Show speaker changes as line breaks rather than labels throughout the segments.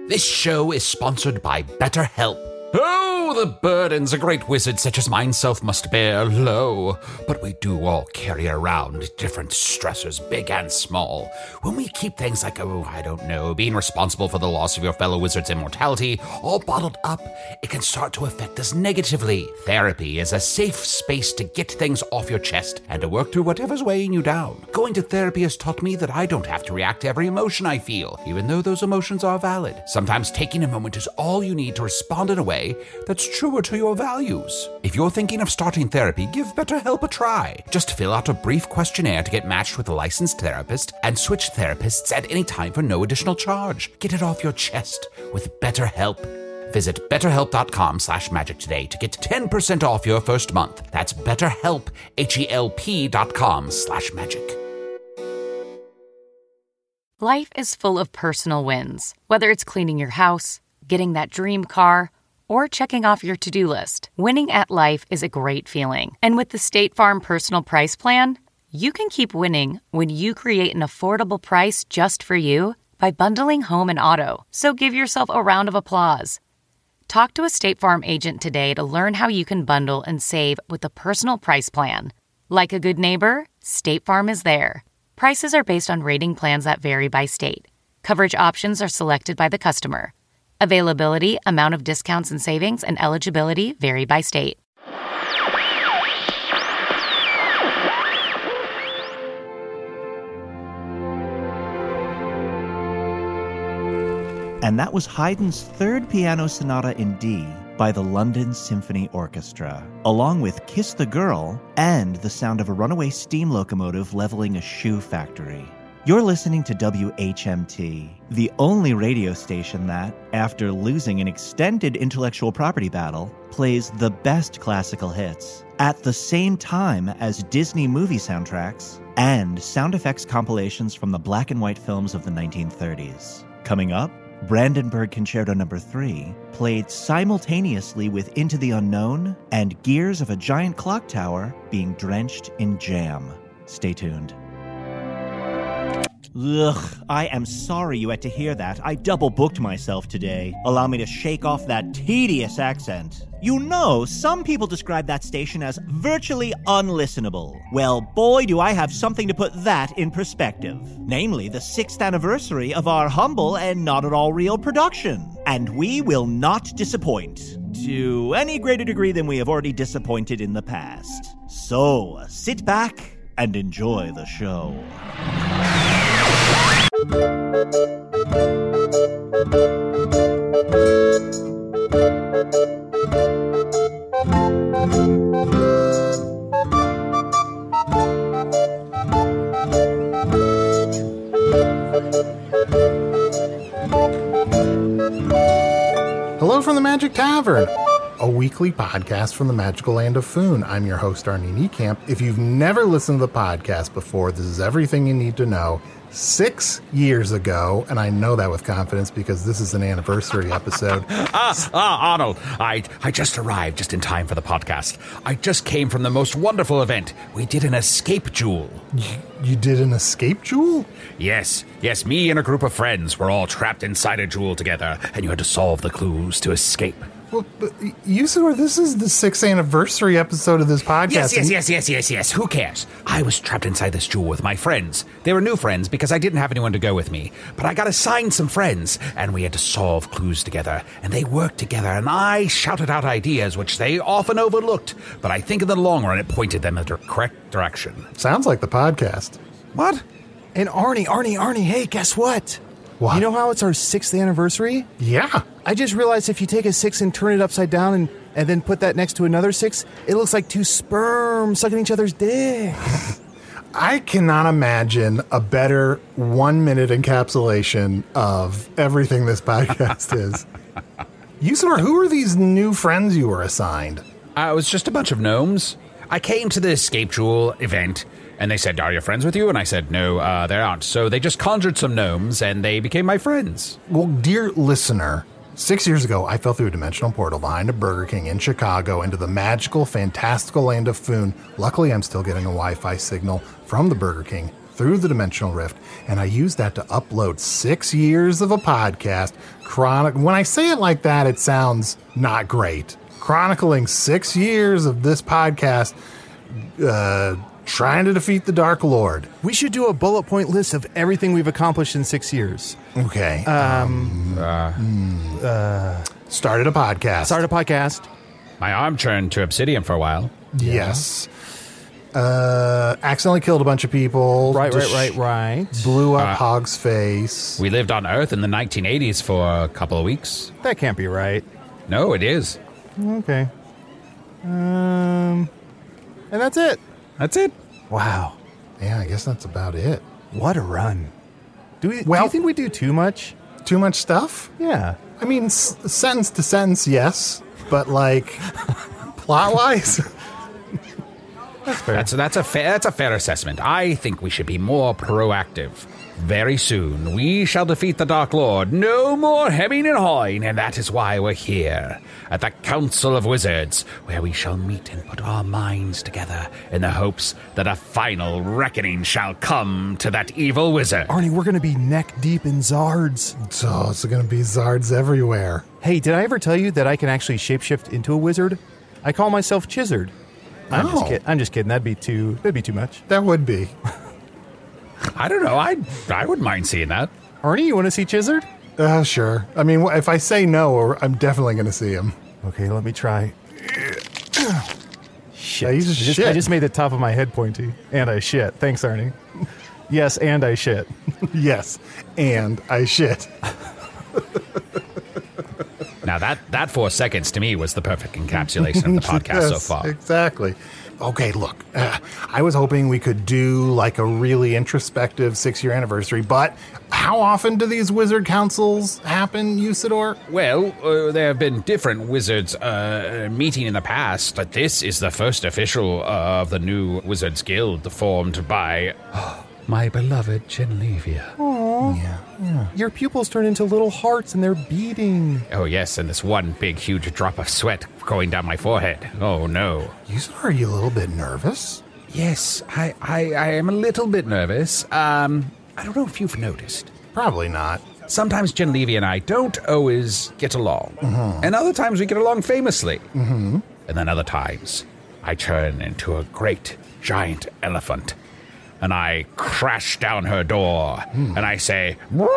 This show is sponsored by BetterHelp. Oh, the burdens a great wizard such as myself must bear, lo. But we do all carry around different stressors, big and small. When we keep things like, being responsible for the loss of your fellow wizard's immortality, all bottled up, it can start to affect us negatively. Therapy is a safe space to get things off your chest and to work through whatever's weighing you down. Going to therapy has taught me that I don't have to react to every emotion I feel, even though those emotions are valid. Sometimes taking a moment is all you need to respond in a way that's truer to your values. If you're thinking of starting therapy, give BetterHelp a try. Just fill out a brief questionnaire to get matched with a licensed therapist and switch therapists at any time for no additional charge. Get it off your chest with BetterHelp. Visit betterhelp.com/magic today to get 10% off your first month. That's BetterHelp, HELP.com/magic.
Life is full of personal wins. Whether it's cleaning your house, getting that dream car, or checking off your to-do list, winning at life is a great feeling. And with the State Farm Personal Price Plan, you can keep winning when you create an affordable price just for you by bundling home and auto. So give yourself a round of applause. Talk to a State Farm agent today to learn how you can bundle and save with the Personal Price Plan. Like a good neighbor, State Farm is there. Prices are based on rating plans that vary by state. Coverage options are selected by the customer. Availability, amount of discounts and savings, and eligibility vary by state.
And that was Haydn's third piano sonata in D by the London Symphony Orchestra, along with Kiss the Girl and the sound of a runaway steam locomotive leveling a shoe factory. You're listening to WHMT, the only radio station that, after losing an extended intellectual property battle, plays the best classical hits at the same time as Disney movie soundtracks and sound effects compilations from the black and white films of the 1930s. Coming up, Brandenburg Concerto No. 3, played simultaneously with Into the Unknown and Gears of a Giant Clock Tower being drenched in jam. Stay tuned. Ugh, I am sorry you had to hear that. I double-booked myself today. Allow me to shake off that tedious accent. You know, some people describe that station as virtually unlistenable. Well, boy, do I have something to put that in perspective. Namely, the 6th anniversary of our humble and not at all real production. And we will not disappoint, to any greater degree than we have already disappointed in the past. So, sit back and enjoy the show.
Hello from the Magic Tavern, a weekly podcast from the magical land of Foon. I'm your host, Arnie Niekamp. If you've never listened to the podcast before, this is everything you need to know. 6 years ago, and I know that with confidence because this is an anniversary episode.
Arnold, I just arrived just in time for the podcast. I just came from the most wonderful event. We did an escape duel.
You did an escape duel?
Yes, me and a group of friends were all trapped inside a jewel together, and you had to solve the clues to escape.
Well, but Usador, this is the 6th anniversary episode of this podcast.
Yes. Who cares? I was trapped inside this jewel with my friends. They were new friends because I didn't have anyone to go with me. But I got assigned some friends, and we had to solve clues together. And they worked together, and I shouted out ideas, which they often overlooked. But I think in the long run, it pointed them in the correct direction.
Sounds like the podcast.
What?
And Arnie, hey, guess what?
What?
You know how it's our 6th anniversary?
Yeah.
I just realized if you take a 6 and turn it upside down and then put that next to another 6, it looks like 2 sperm sucking each other's dick.
I cannot imagine a better 1-minute encapsulation of everything this podcast is. Usador, who are these new friends you were assigned?
It was just a bunch of gnomes. I came to the escape jewel event, and they said, "Are your friends with you?" And I said, "No, they aren't." So they just conjured some gnomes, and they became my friends.
Well, dear listener, 6 years ago, I fell through a dimensional portal behind a Burger King in Chicago into the magical, fantastical land of Foon. Luckily, I'm still getting a Wi-Fi signal from the Burger King through the dimensional rift, and I used that to upload 6 years of a podcast. When I say it like that, it sounds not great. Chronicling 6 years of this podcast, trying to defeat the Dark Lord.
We should do a bullet point list of everything we've accomplished in 6 years.
Okay. Started a podcast.
My arm turned to obsidian for a while.
Yes. Accidentally killed a bunch of people.
Right.
Blew up Hog's face.
We lived on Earth in the 1980s for a couple of weeks.
That can't be right.
No, it is.
Okay. And that's it.
That's it.
Wow.
Yeah, I guess that's about it.
What a run. Do you think we do too much?
Too much stuff?
Yeah.
I mean, sentence to sentence, yes. But, like, plot-wise?
That's fair.
That's a fair assessment. I think we should be more proactive. Very soon, we shall defeat the Dark Lord. No more hemming and hawing, and that is why we're here, at the Council of Wizards, where we shall meet and put our minds together in the hopes that a final reckoning shall come to that evil wizard.
Arnie, we're going to be neck deep in Zards.
So it's going to be Zards everywhere.
Hey, did I ever tell you that I can actually shapeshift into a wizard? I call myself Chizzard. I'm just kidding. That'd be too much.
That would be.
I don't know. I wouldn't mind seeing that.
Arnie, you want to see Chizzard?
Sure. I mean, if I say no, I'm definitely going to see him.
Okay, let me try. Shit.
Yeah, he's a shit.
I just made the top of my head pointy. And I shit. Thanks, Arnie. Yes, and I shit.
Yes, and I shit.
Now, that 4 seconds to me was the perfect encapsulation of the podcast so far.
Exactly. Okay, look, I was hoping we could do like a really introspective 6-year anniversary, but how often do these wizard councils happen, Usador?
Well, there have been different wizards meeting in the past, but this is the first official of the new Wizards Guild formed by my beloved Genlevia.
Aww.
Yeah.
Your pupils turn into little hearts and they're beating.
Oh, yes, and this one big, huge drop of sweat going down my forehead. Oh, no.
Usador, are you a little bit nervous?
Yes, I am a little bit nervous. I don't know if you've noticed.
Probably not.
Sometimes Genlevia and I don't always get along. Mm-hmm. And other times we get along famously.
Mm-hmm.
And then other times I turn into a great, giant elephant. And I crash down her door. And I say,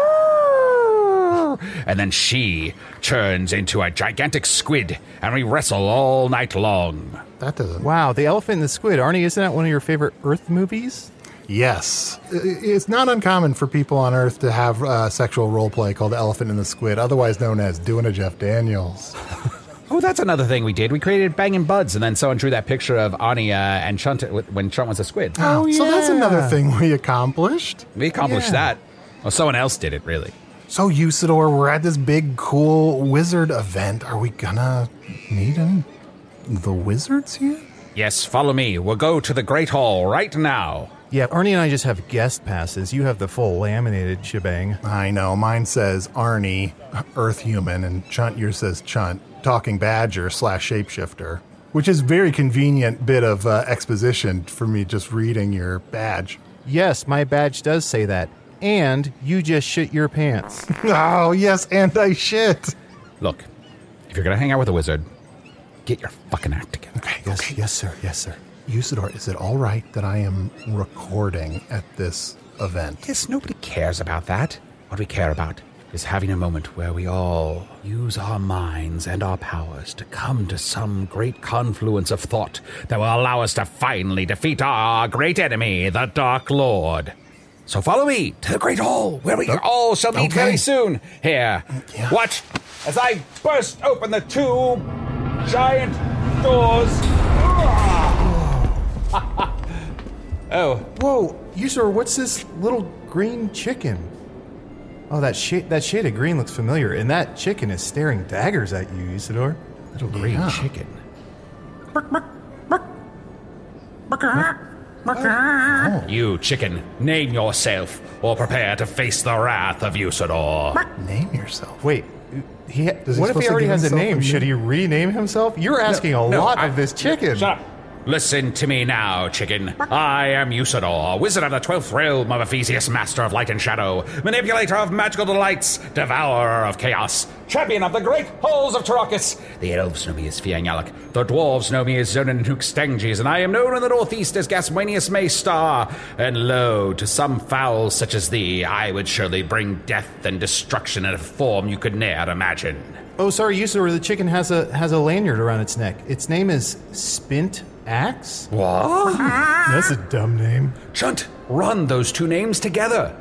"Roar!" And then she turns into a gigantic squid. And we wrestle all night long.
That doesn't...
Wow, The Elephant and the Squid. Arnie, isn't that one of your favorite Earth movies?
Yes. It's not uncommon for people on Earth to have sexual role play called The Elephant and the Squid, otherwise known as doing a Jeff Daniels.
Oh, that's another thing we did. We created Bangin' Buds, and then someone drew that picture of Anya and Chunt when Chunt was a squid.
Oh, yeah. So that's another thing we accomplished.
We accomplished that. Well, someone else did it, really.
So, Usador, we're at this big, cool wizard event. Are we gonna meet the wizards here?
Yes, follow me. We'll go to the Great Hall right now.
Yeah, Arnie and I just have guest passes. You have the full laminated shebang.
I know. Mine says Arnie, Earth Human, and Chunt, yours says Chunt, Talking Badger / Shapeshifter, which is a very convenient bit of exposition for me just reading your badge.
Yes, my badge does say that. And you just shit your pants.
Oh, yes, and I shit.
Look, if you're going to hang out with a wizard, get your fucking act together.
Okay.
Yes, sir. Yes, sir.
Usador, is it all right that I am recording at this event?
Yes, nobody cares about that. What we care about is having a moment where we all use our minds and our powers to come to some great confluence of thought that will allow us to finally defeat our great enemy, the Dark Lord. So follow me to the Great Hall, where we all shall meet very soon. Here, watch as I burst open the 2 giant doors. Oh.
Whoa, Usador, what's this little green chicken? Oh, that shade of green looks familiar, and that chicken is staring daggers at you, Usador.
Little green chicken. You, chicken, name yourself, or prepare to face the wrath of Usador.
Name yourself.
Wait, what if he already has a name? Should he rename himself? You're asking a lot of this chicken.
Shut up. Listen to me now, chicken. I am Usador, wizard of the 12th realm of Ephesius, master of light and shadow, manipulator of magical delights, devourer of chaos, champion of the great halls of Tarakas. The elves know me as Fiangyalak, the dwarves know me as Zonin Hookstanges, and I am known in the northeast as Gaswanius Maystar. And lo, to some fowl such as thee, I would surely bring death and destruction in a form you could ne'er imagine.
Oh, sorry, Usador, the chicken has a lanyard around its neck. Its name is Spint Axe?
What?
That's a dumb name.
Chunt, run those two names together.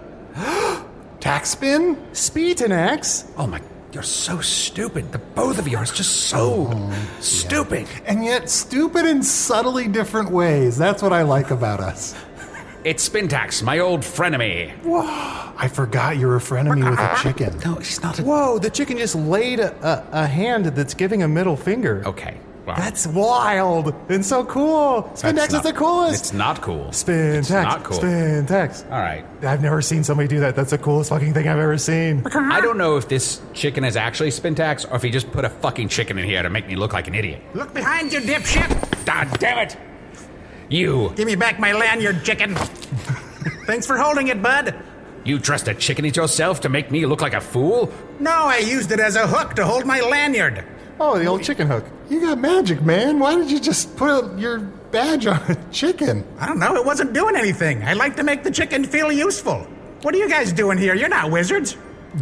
Taxspin?
Speed and Axe?
Oh my, you're so stupid. The both of you are just so stupid.
And yet stupid in subtly different ways. That's what I like about us.
It's Spintax, my old frenemy.
I forgot you're a frenemy with a chicken.
No, she's not a...
Whoa, the chicken just laid a hand that's giving a middle finger.
Okay. Well,
That's wild and so cool. Spintax is the coolest.
It's not cool.
Spintax.
not cool.
Spintax.
All right.
I've never seen somebody do that. That's the coolest fucking thing I've ever seen.
I don't know if this chicken is actually Spintax or if he just put a fucking chicken in here to make me look like an idiot.
Look behind you, dipshit!
God damn it! You
Give me back my lanyard, chicken. Thanks for holding it, bud.
You dressed a chicken it yourself to make me look like a fool?
No, I used it as a hook to hold my lanyard.
Oh, the old chicken hook.
You got magic, man. Why did you just put your badge on a chicken?
I don't know, it wasn't doing anything. I like to make the chicken feel useful. What are you guys doing here? You're not wizards.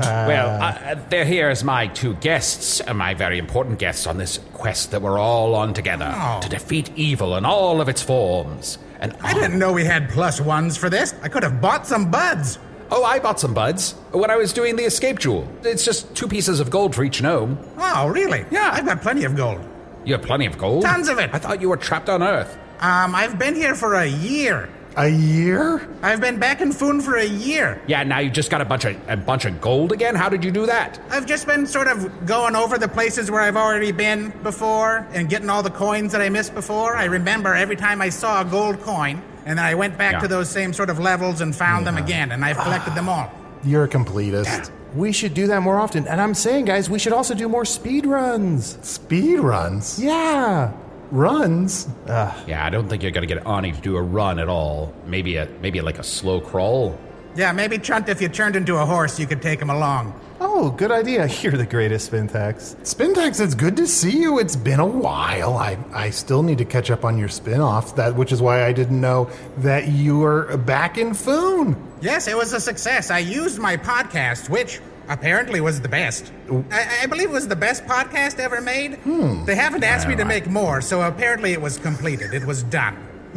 They're here as my two guests, my very important guests on this quest that we're all on together to defeat evil in all of its forms. And
I didn't know we had +1s for this. I could have bought some buds.
Oh, I bought some buds when I was doing the escape jewel. It's just 2 pieces of gold for each gnome.
Oh, really?
Yeah.
I've got plenty of gold.
You have plenty of gold?
Tons of it.
I thought you were trapped on Earth.
I've been here for a year.
A year?
I've been back in Foon for a year.
Yeah, now you just got a bunch of gold again? How did you do that?
I've just been sort of going over the places where I've already been before and getting all the coins that I missed before. I remember every time I saw a gold coin, and then I went back to those same sort of levels and found them again, and I've collected them all.
You're a completist.
We should do that more often. And I'm saying, guys, we should also do more speed runs.
Speed runs?
Yeah.
Runs?
Yeah, I don't think you're gonna get Ani to do a run at all. Maybe like a slow crawl.
Yeah, maybe, Chunt, if you turned into a horse, you could take him along.
Oh, good idea. You're the greatest, Spintax.
Spintax, it's good to see you. It's been a while. I still need to catch up on your spin-offs, which is why I didn't know that you were back in Foon.
Yes, it was a success. I used my podcast, which apparently was the best. I believe it was the best podcast ever made. They haven't asked me to make more, so apparently it was completed. It was done.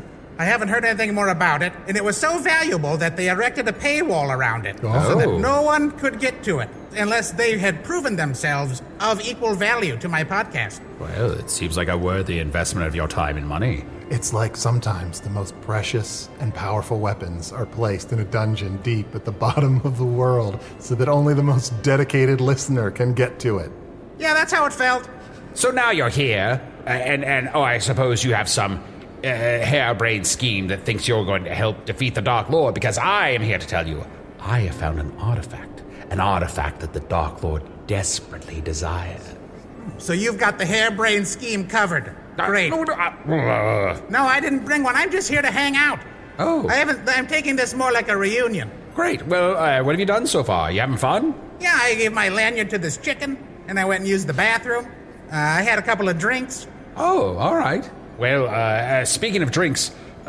I haven't heard anything more about it, and it was so valuable that they erected a paywall around it so that no one could get to it unless they had proven themselves of equal value to my podcast.
Well, it seems like a worthy investment of your time and money.
It's like sometimes the most precious and powerful weapons are placed in a dungeon deep at the bottom of the world so that only the most dedicated listener can get to it.
Yeah, that's how it felt.
So now you're here, and I suppose you have some harebrained scheme that thinks you're going to help defeat the Dark Lord, because I am here to tell you, I have found an artifact that the Dark Lord desperately desires.
So you've got the harebrained scheme covered. Great. No, I didn't bring one. I'm just here to hang out.
Oh.
I'm taking this more like a reunion.
Great. Well, what have you done so far? You having fun?
Yeah, I gave my lanyard to this chicken, and I went and used the bathroom. I had a couple of drinks.
Oh, all right. Well, speaking of drinks,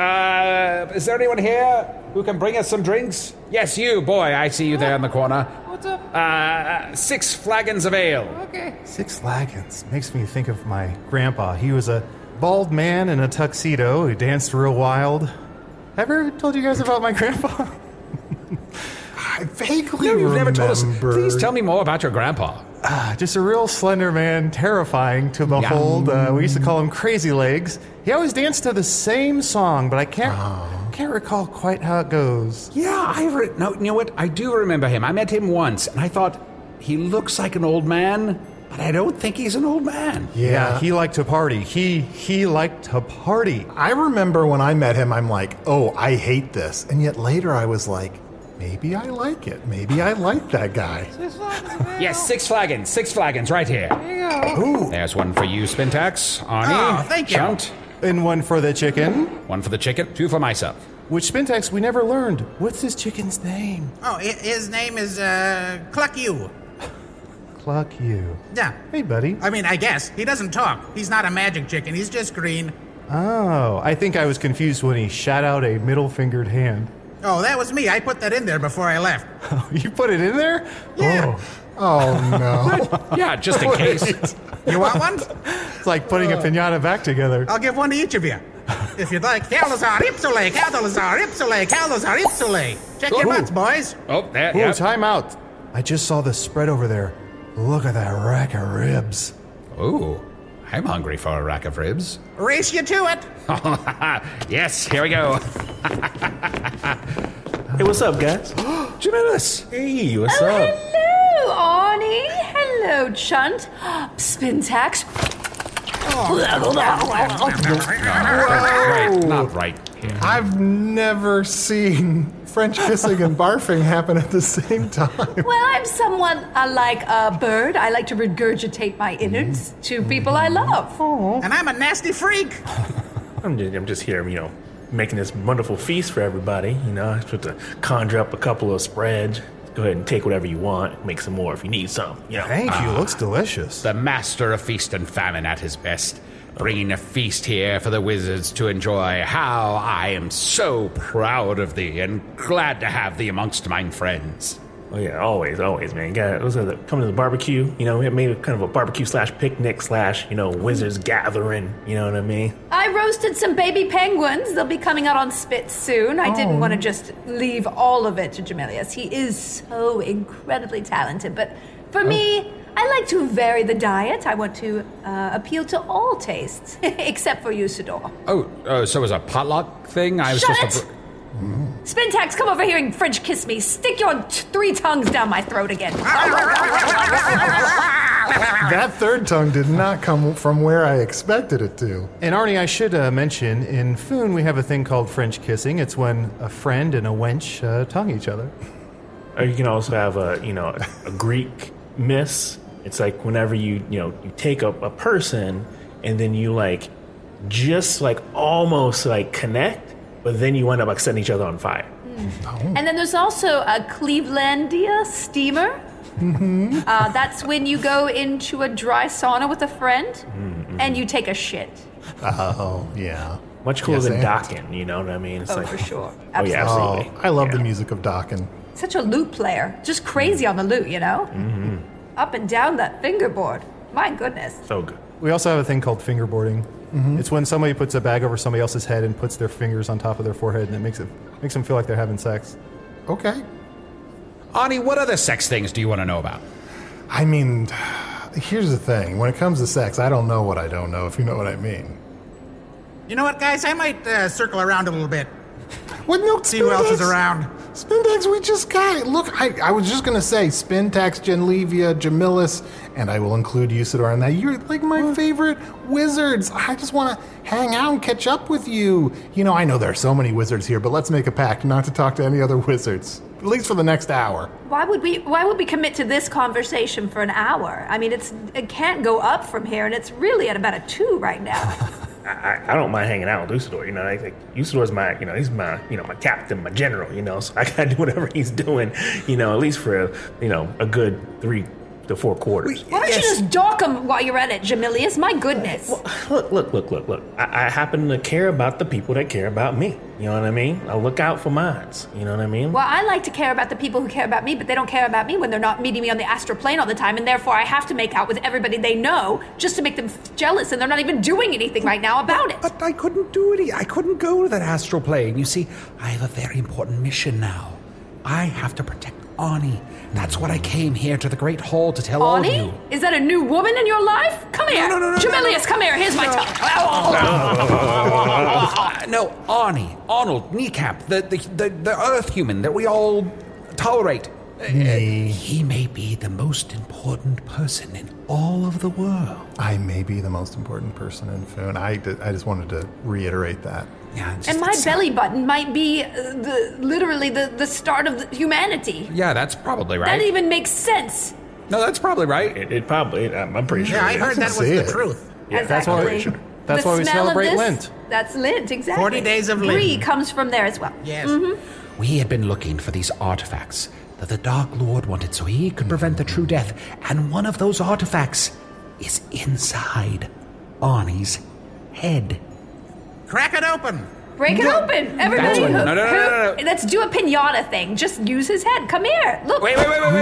is there anyone here who can bring us some drinks? Yes, you, boy, I see you there in the corner.
What's up?
6 flagons of ale.
Okay.
6 flagons. Makes me think of my grandpa. He was a bald man in a tuxedo who danced real wild. Ever told you guys about my grandpa?
I vaguely
No, you've
remember.
never told us. Please tell me more about your grandpa.
Just a real slender man, terrifying to behold. We used to call him Crazy Legs. He always danced to the same song, but I can't recall quite how it goes.
Yeah, no, you know what? I do remember him. I met him once, and I thought he looks like an old man, but I don't think he's an old man.
Yeah, he liked to party. He liked to party.
I remember when I met him, I'm like, oh, I hate this. And yet later I was like, maybe I like it. Maybe I like that guy.
Yes, 6 flagons. 6 flagons right here.
There you go.
Ooh.
There's one for you, Spintax. Arnie.
Oh, thank you.
Chunt.
And one for the chicken.
One for the chicken, 2 for myself.
Which Spintax we never learned. What's his chicken's name?
Oh, his name is, Cluck You.
Cluck You.
Yeah.
Hey, buddy.
I mean, I guess. He doesn't talk. He's not a magic chicken. He's just green.
Oh, I think I was confused when he shot out a middle-fingered hand.
Oh, that was me. I put that in there before I left.
Oh, you put it in there?
Yeah.
Oh, no.
Yeah, just in case.
You want one?
It's like putting a piñata back together.
I'll give one to each of you. If you'd like. Calazar Ipsule, Calazar Ipsule, Calazar Ipsule. Check your butts, boys.
Oh, there,
Ooh,
yeah.
time out. I just saw the spread over there. Look at that rack of ribs.
Ooh, I'm hungry for a rack of ribs.
Race you to it.
Yes, here we go.
Hey, what's up, guys?
Jamilus.
Hey, what's
Oh,
up?
hello, Arnie. Hello, Chunt. Spintax.
Right, not right here.
I've never seen French kissing and barfing happen at the same time.
Well, I'm somewhat like a bird. I like to regurgitate my innards to people I love.
And I'm a nasty freak.
I'm just here, making this wonderful feast for everybody. I'm supposed to conjure up a couple of spreads. Go ahead and take whatever you want. Make some more if you need some.
Thank you. Looks delicious.
The master of feast and famine at his best, bringing a feast here for the wizards to enjoy. How I am so proud of thee and glad to have thee amongst mine friends.
Oh yeah, always, man. Come to the barbecue. We made kind of a barbecue / picnic / wizards gathering. You know what I mean?
I roasted some baby penguins. They'll be coming out on spits soon. I didn't want to just leave all of it to Jamilius. He is so incredibly talented. But for me, I like to vary the diet. I want to appeal to all tastes, except for Usador.
Oh, so it was a potluck thing? I was
Shut
just
it! Spintax, come over here and French kiss me. Stick your 3 tongues down my throat again.
That third tongue did not come from where I expected it to.
And Arnie, I should mention, in Foon we have a thing called French kissing. It's when a friend and a wench tongue each other.
Or you can also have a Greek miss. It's like whenever you take a person and then you just almost connect, but then you end up setting each other on fire.
And then there's also a Clevelandia steamer. Mm-hmm. That's when you go into a dry sauna with a friend and you take a shit.
Oh, yeah.
Much cooler
Yes,
than
and-
docking, you know what I mean? It's
For sure.
Oh, yeah,
Absolutely.
absolutely.
I love the music of Dokken.
Such a lute player. Just crazy on the lute, Mm-hmm. Up and down that fingerboard. My goodness.
So good.
We also have a thing called fingerboarding. It's when somebody puts a bag over somebody else's head and puts their fingers on top of their forehead, and it makes them feel like they're having sex.
Okay.
Ani, what other sex things do you want to know about?
I mean, here's the thing. When it comes to sex, I don't know what I don't know, if you know what I mean.
You know what, guys? I might circle around a little bit.
What? No,
See who else is around.
Spintax, we just got it. Look, I was just going to say Spintax, Genlevia, Jamilus, and I will include Usador in that. You're my favorite wizards. I just want to hang out and catch up with you. I know there are so many wizards here, but let's make a pact not to talk to any other wizards, at least for the next hour.
Why would we commit to this conversation for an hour? I mean, it can't go up from here, and it's really at about a 2 right now.
I don't mind hanging out with Usador, Usador's my, he's my, my captain, my general, so I gotta do whatever he's doing, at least for, a good 3 to 4 quarters.
Why don't you just dock him while you're at it, Jamilius? My goodness.
Look. I happen to care about the people that care about me. You know what I mean? I look out for mines. You know what I mean?
Well, I like to care about the people who care about me, but they don't care about me when they're not meeting me on the astral plane all the time, and therefore I have to make out with everybody they know just to make them jealous, and they're not even doing anything right now about it.
But I couldn't do it. I couldn't go to that astral plane. You see, I have a very important mission now. I have to protect Ani. That's what I came here to the Great Hall to tell all of
Ani?
you.
Is that a new woman in your life? Come here.
No,
Jamilius, come here. Here's my tongue.
No, Ani, Arnold, Kneecap, the Earth human that we all tolerate. He may be the most important person in all of the world.
I may be the most important person in Foon. I just wanted to reiterate that.
Yeah,
And my belly button might be literally the start of humanity.
Yeah, that's probably right.
That even makes sense.
No, that's probably right.
It probably, I'm pretty sure.
Yeah, I
it
heard
is.
that was
see
the
it.
truth.
Yeah,
That's why.
Exactly.
That's
the
why we
smell of
celebrate
this,
Lent.
That's Lent, exactly.
40 days of
Brie
Lent.
comes from there as well.
Yes.
We had been looking for these artifacts that the Dark Lord wanted so he could prevent the true death, and one of those artifacts is inside Arnie's head.
Crack it open.
Break it open. Everybody,
No.
let's do a pinata thing. Just use his head. Come here. Look.
Wait.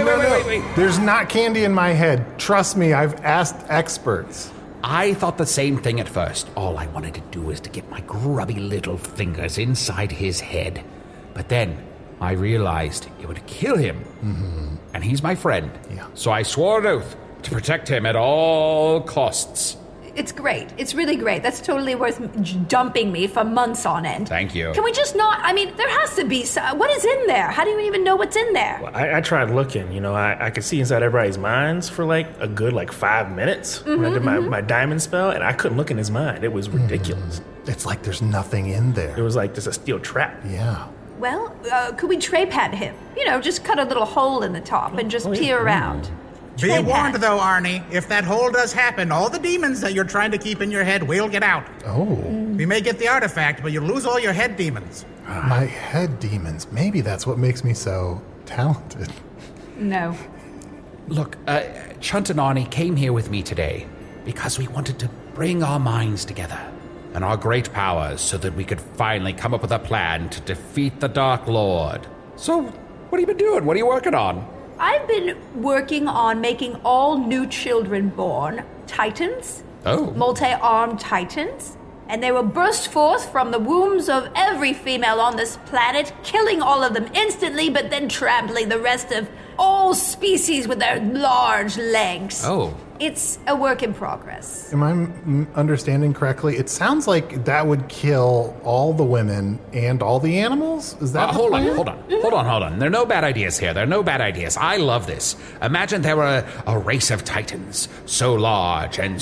There's not candy in my head. Trust me, I've asked experts.
I thought the same thing at first. All I wanted to do was to get my grubby little fingers inside his head. But then I realized it would kill him. And he's my friend.
Yeah.
So I swore an oath to protect him at all costs.
It's great. It's really great. That's totally worth dumping me for months on end.
Thank you.
Can we just not? I mean, there has to be some. What is in there? How do you even know what's in there?
Well, I tried looking, I could see inside everybody's minds for like a good 5 minutes when I did my diamond spell, and I couldn't look in his mind. It was ridiculous.
It's like there's nothing in there.
It was like there's a steel trap.
Yeah.
Well, could we tray pad him? Just cut a little hole in the top and just peer around.
Be
Tray
warned,
pad.
though, Arnie. If that hole does happen, all the demons that you're trying to keep in your head will get out.
Oh.
We may get the artifact, but you'll lose all your head demons.
My head demons. Maybe that's what makes me so talented.
No.
Look, Chunt and Arnie came here with me today because we wanted to bring our minds together and our great powers so that we could finally come up with a plan to defeat the Dark Lord. So, what have you been doing? What are you working on?
I've been working on making all new children born titans.
Oh.
Multi-armed titans. And they will burst forth from the wombs of every female on this planet, killing all of them instantly, but then trampling the rest of all species with their large legs.
Oh.
It's a work in progress.
Am I understanding correctly? It sounds like that would kill all the women and all the animals? Is that the
Hold
plan?
on. There are no bad ideas here. There are no bad ideas. I love this. Imagine there were a race of titans so large and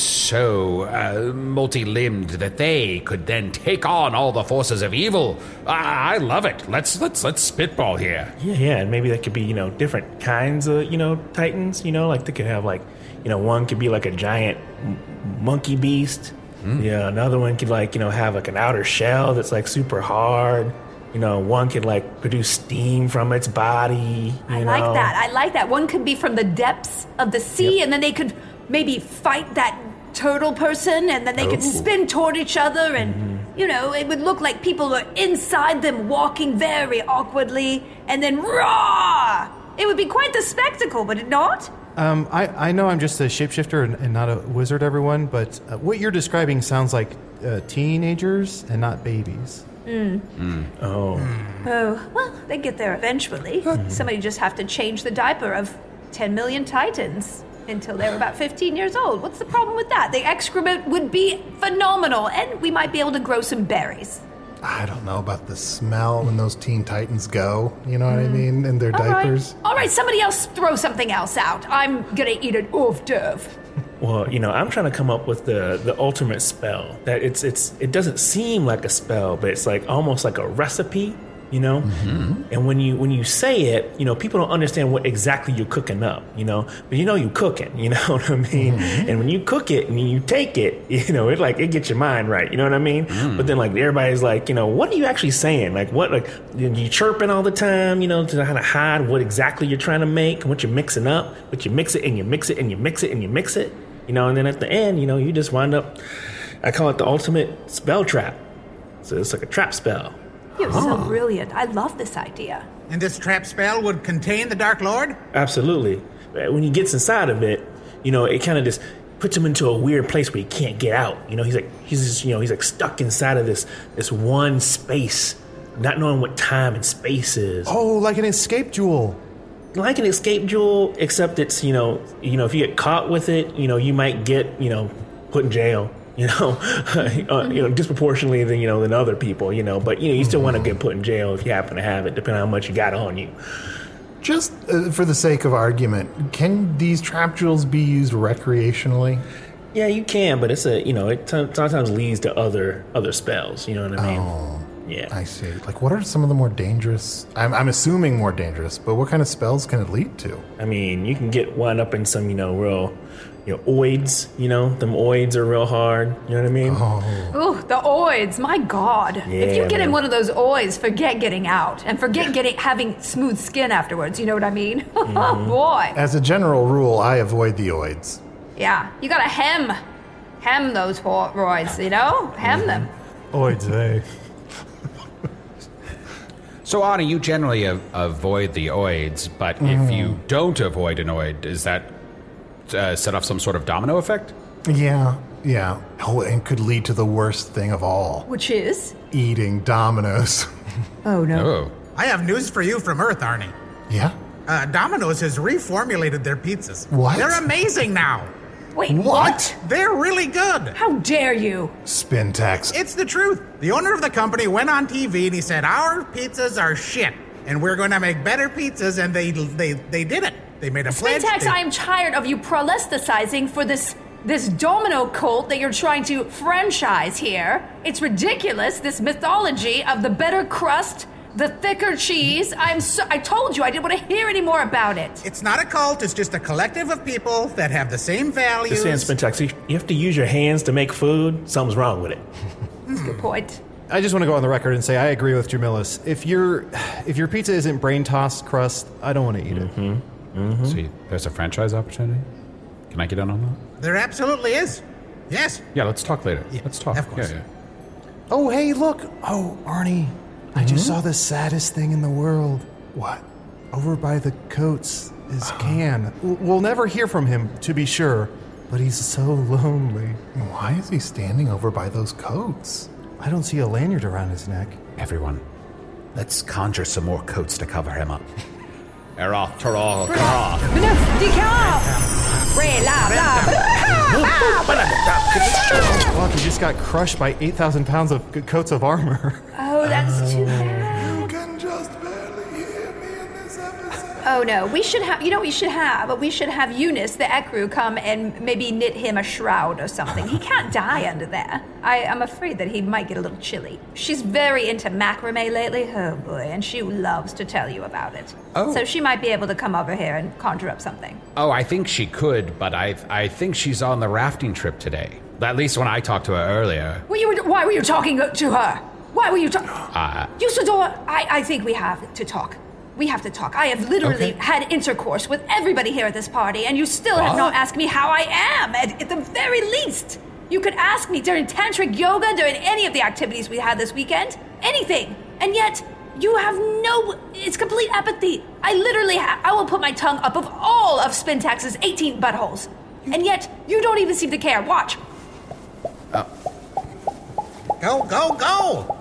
so multi-limbed that they could then take on all the forces of evil. I love it. Let's spitball here.
Yeah, and maybe that could be, different kinds of, titans, like they could have one could be like a giant monkey beast. Yeah, another one could have an outer shell that's super hard. One could produce steam from its body.
I like that. One could be from the depths of the sea, and then they could maybe fight that turtle person, and then they could spin toward each other, and it would look like people were inside them walking very awkwardly, and then roar! It would be quite the spectacle, would it not?
I know I'm just a shapeshifter and not a wizard, everyone, but what you're describing sounds like teenagers and not babies.
Oh,
well, they get there eventually. Somebody just have to change the diaper of 10 million titans until they were about 15 years old. What's the problem with that? The excrement would be phenomenal, and we might be able to grow some berries.
I don't know about the smell when those teen titans go, you know what I mean, in their diapers.
All right, somebody else throw something else out. I'm gonna eat an hors d'oeuvre.
Well, I'm trying to come up with the ultimate spell. That it doesn't seem like a spell, but it's almost like a recipe, And when you say it, people don't understand what exactly you're cooking up, But you're cooking, you know what I mean? And when you cook it and you take it, it gets your mind right, you know what I mean? But then everybody's what are you actually saying? You chirping all the time, to kind of hide what exactly you're trying to make and what you're mixing up, but you mix it and you mix it and you mix it and you mix it, and then at the end, you just wind up, I call it the ultimate spell trap. So it's like a trap spell.
You're so brilliant. I love this idea.
And this trap spell would contain the Dark Lord?
Absolutely. When he gets inside of it, it kind of just puts him into a weird place where he can't get out. He's stuck inside of this one space, not knowing what time and space is.
Oh, like an escape jewel.
Like an escape jewel, except it's, if you get caught with it, you might get, put in jail. Disproportionately than other people, but you still want to get put in jail if you happen to have it, depending on how much you got on you.
Just for the sake of argument, can these trap jewels be used recreationally?
Yeah, you can, but it's it sometimes leads to other spells. You know what I mean?
Oh,
yeah.
I see. What are some of the more dangerous? I'm assuming more dangerous, but what kind of spells can it lead to?
I mean, you can wind up in some real oids, them oids are real hard. You know what I mean?
Ooh, the oids, my God. If you get in one of those oids, forget getting out. And forget having smooth skin afterwards, you know what I mean? Oh, boy.
As a general rule, I avoid the oids.
Yeah, you gotta hem those roids, hem them.
Oids, eh?
So, Arnie, you generally avoid the oids, but if you don't avoid an oid, does that set off some sort of domino effect?
Yeah. Oh, and could lead to the worst thing of all.
Which is?
Eating Domino's.
Oh, no.
Oh.
I have news for you from Earth, Arnie.
Yeah?
Domino's has reformulated their pizzas.
What?
They're amazing now.
Wait, what?
They're really good.
How dare you?
Spintax.
It's the truth. The owner of the company went on TV and he said, our pizzas are shit, and we're going to make better pizzas, and they did it. They made a pledge.
Spintax, I am tired of you proselytizing for this domino cult that you're trying to franchise here. It's ridiculous, this mythology of the better crust, the thicker cheese. I told you I didn't want to hear any more about it.
It's not a cult, it's just a collective of people that have the same values.
Just saying, Spintax, you have to use your hands to make food. Something's wrong with it.
That's a good point.
I just want to go on the record and say I agree with Jamillis. If your pizza isn't brain tossed crust, I don't want to eat it.
So there's a franchise opportunity? Can I get in on that?
There absolutely is. Yes.
Yeah, let's talk later.
Yeah,
Let's talk.
of course.
Yeah.
Oh, hey, look. Oh, Arnie, I just saw the saddest thing in the world.
What?
Over by the coats is Can. We'll never hear from him, to be sure, but he's so lonely.
Why is he standing over by those coats?
I don't see a lanyard around his neck.
Everyone, let's conjure some more coats to cover him up. Era, tara, kara.
Fuck, he just got crushed by 8,000 pounds of coats of armor.
Oh, that's too bad.
You can just barely hear me in this episode.
Oh, no. We should have, we should have Eunice, the Ekru, come and maybe knit him a shroud or something. He can't die under there. I'm afraid that he might get a little chilly. She's very into macrame lately. Oh, boy. And she loves to tell you about it.
Oh.
So she might be able to come over here and conjure up something.
Oh, I think she could, but I think she's on the rafting trip today. At least when I talked to her earlier.
Why were you talking to her? Why were you talking? Usador, I think we have to talk. We have to talk. I have literally had intercourse with everybody here at this party, and you still have not asked me how I am, at the very least. You could ask me during tantric yoga, during any of the activities we had this weekend. Anything. And yet, you have it's complete apathy. I will put my tongue up of all of Spintax's 18 buttholes. And yet, you don't even seem to care. Watch.
Go!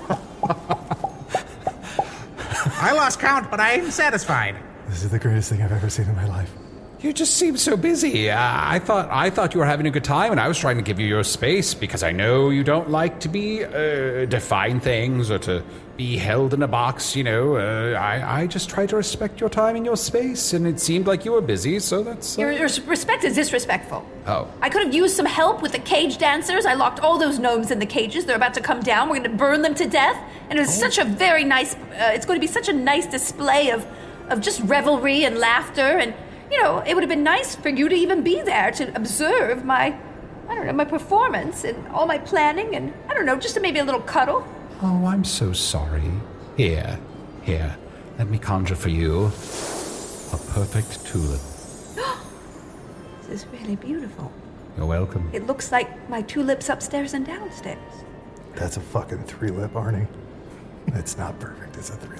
I lost count, but I am satisfied.
This is the greatest thing I've ever seen in my life.
You just seem so busy. I thought you were having a good time, and I was trying to give you your space because I know you don't like to be define things or to be held in a box. I just try to respect your time and your space, and it seemed like you were busy, so that's.
Your respect is disrespectful.
Oh.
I could have used some help with the cage dancers. I locked all those gnomes in the cages. They're about to come down. We're going to burn them to death, and it's such a very nice. It's going to be such a nice display of just revelry and laughter and. It would have been nice for you to even be there to observe my performance and all my planning and, just maybe a little cuddle.
Oh, I'm so sorry. Here, let me conjure for you a perfect tulip.
This is really beautiful.
You're welcome.
It looks like my tulips upstairs and downstairs.
That's a fucking 3-lip, Arnie. It's not perfect, it's a 3-lip.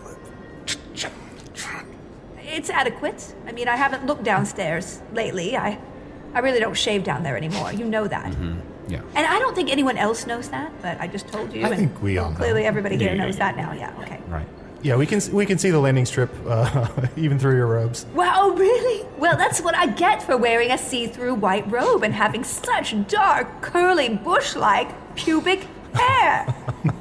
It's adequate. I mean, I haven't looked downstairs lately. I really don't shave down there anymore. You know that.
Mm-hmm. Yeah.
And I don't think anyone else knows that, but I just told you.
I think we all know.
Clearly everybody here knows that now. Yeah, okay.
Right.
Yeah, we can see the landing strip even through your robes.
Wow, really? Well, that's what I get for wearing a see-through white robe and having such dark, curly, bush-like pubic hair.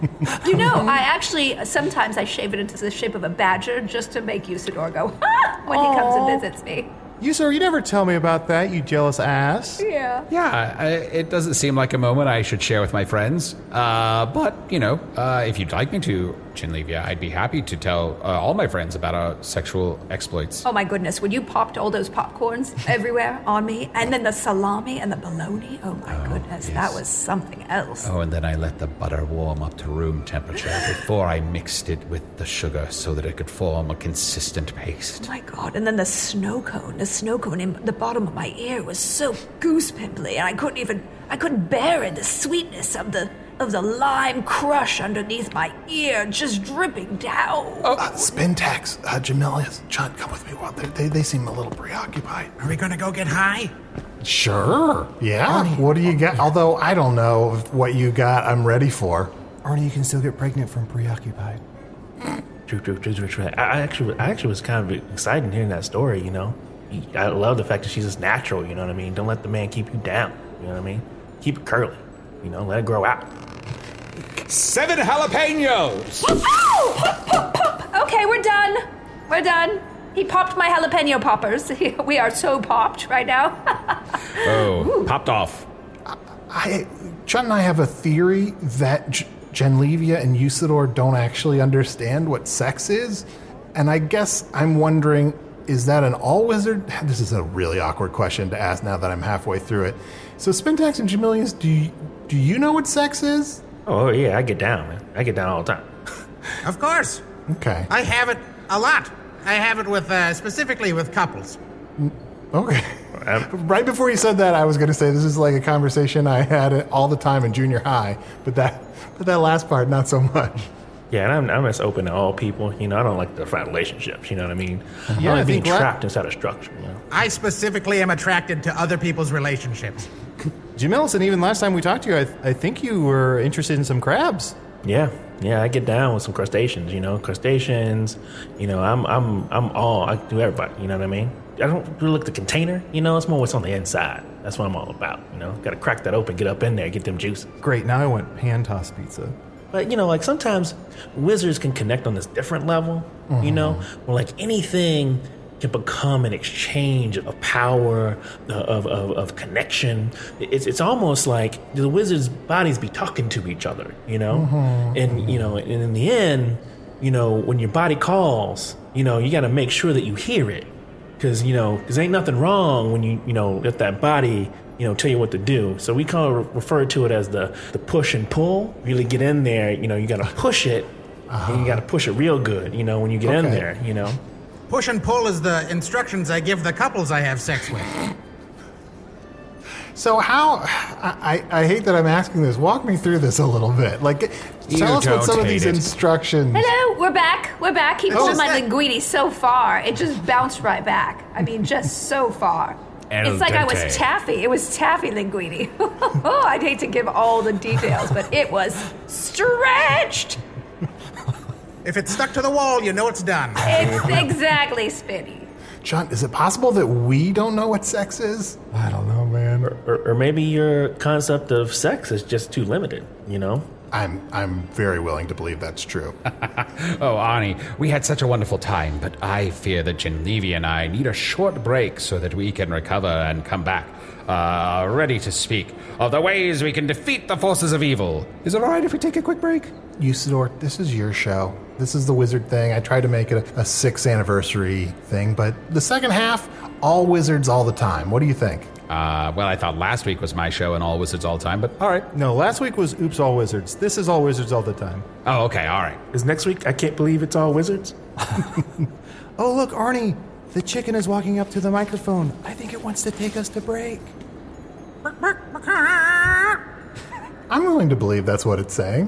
Sometimes I shave it into the shape of a badger just to make Usador go, ha, when he comes and visits me.
You never tell me about that, you jealous ass.
Yeah.
Yeah, it doesn't seem like a moment I should share with my friends. But, if you'd like me to, Chinlevia, I'd be happy to tell all my friends about our sexual exploits.
Oh my goodness, when you popped all those popcorns everywhere on me, and then the salami and the bologna, oh my goodness,
yes.
That was something else.
Oh, and then I let the butter warm up to room temperature before I mixed it with the sugar so that it could form a consistent paste.
Oh my god, and then the snow cone in the bottom of my ear was so goose pimply, and I couldn't bear it, the sweetness of the lime crush underneath my ear just dripping down.
Spintax, Jamilius, John, come with me. Well, they seem a little preoccupied.
Are we gonna go get high?
Sure. Yeah. What do you got? Although I don't know what you got. I'm ready for.
Arnie, you can still get pregnant from preoccupied.
True. I actually was kind of excited hearing that story, you know? I love the fact that she's just natural, you know what I mean? Don't let the man keep you down, you know what I mean? Keep it curly, you know? Let it grow out.
7 jalapenos!
Okay, we're done. He popped my jalapeno poppers. We are so popped right now.
Popped off.
John and I have a theory that Chinlevia and Usidore don't actually understand what sex is. And I guess I'm wondering, is that an all-wizard? This is a really awkward question to ask now that I'm halfway through it. So Spintax and Jamilius, do you know what sex is?
Oh, yeah, I get down, man. I get down all the time.
Of course.
Okay.
I have it a lot. I have it with, specifically with couples.
Okay. Right before you said that, I was going to say this is like a conversation I had all the time in junior high, but that last part, not so much.
Yeah, and I'm just open to all people. You know, I don't like the frat relationships, you know what I mean?
Yeah,
I like
I
being
think
trapped inside a structure, you know?
I specifically am attracted to other people's relationships.
Jamilius, and even last time we talked to you, I think you were interested in some crabs.
Yeah, I get down with some crustaceans, you know? Crustaceans, you know, I do everybody, you know what I mean? I don't really look at the container, you know? It's more what's on the inside. That's what I'm all about, you know? Got to crack that open, get up in there, get them juices.
Great, now I want pan-tossed pizza.
But, you know, like sometimes wizards can connect on this different level, you know, where like anything can become an exchange of power, of connection. It's almost like the wizards' bodies be talking to each other, you know? And, you know, and in the end, you know, when your body calls, you know, you got to make sure that you hear it. Because, you know, there ain't nothing wrong when you know, let that body, you know, tell you what to do. So we kind of refer to it as the push and pull. Really get in there, you know, you got to push it, and you got to push it real good, you know, when you get in there, you know.
Push and pull is the instructions I give the couples I have sex with.
So I hate that I'm asking this. Walk me through this a little bit. Like, tell us what some of these instructions.
Hello, we're back. He pulled my linguine so far, it just bounced right back. I mean, just so far. It's like I was taffy. It was taffy linguine. Oh, I'd hate to give all the details, but it was stretched.
If it's stuck to the wall, you know it's done.
It's exactly Spinny.
John, is it possible that we don't know what sex is?
I don't know, man.
Or maybe your concept of sex is just too limited, you know?
I'm very willing to believe that's true.
Oh, Arnie, we had such a wonderful time, but I fear that Chinlevia and I need a short break so that we can recover and come back, ready to speak of the ways we can defeat the forces of evil. Is it all right if we take a quick break?
Usidore, this is your show. This is the wizard thing. I tried to make it a 6th anniversary thing, but the second half, all wizards all the time. What do you think?
Well, I thought last week was my show and all wizards all the time, but all right.
No, last week was Oops All Wizards. This is All Wizards all the time.
Oh, okay, all right.
Is next week I Can't Believe It's All Wizards?
Oh, look, Arnie. The chicken is walking up to the microphone. I think it wants to take us to break.
I'm willing to believe that's what it's saying.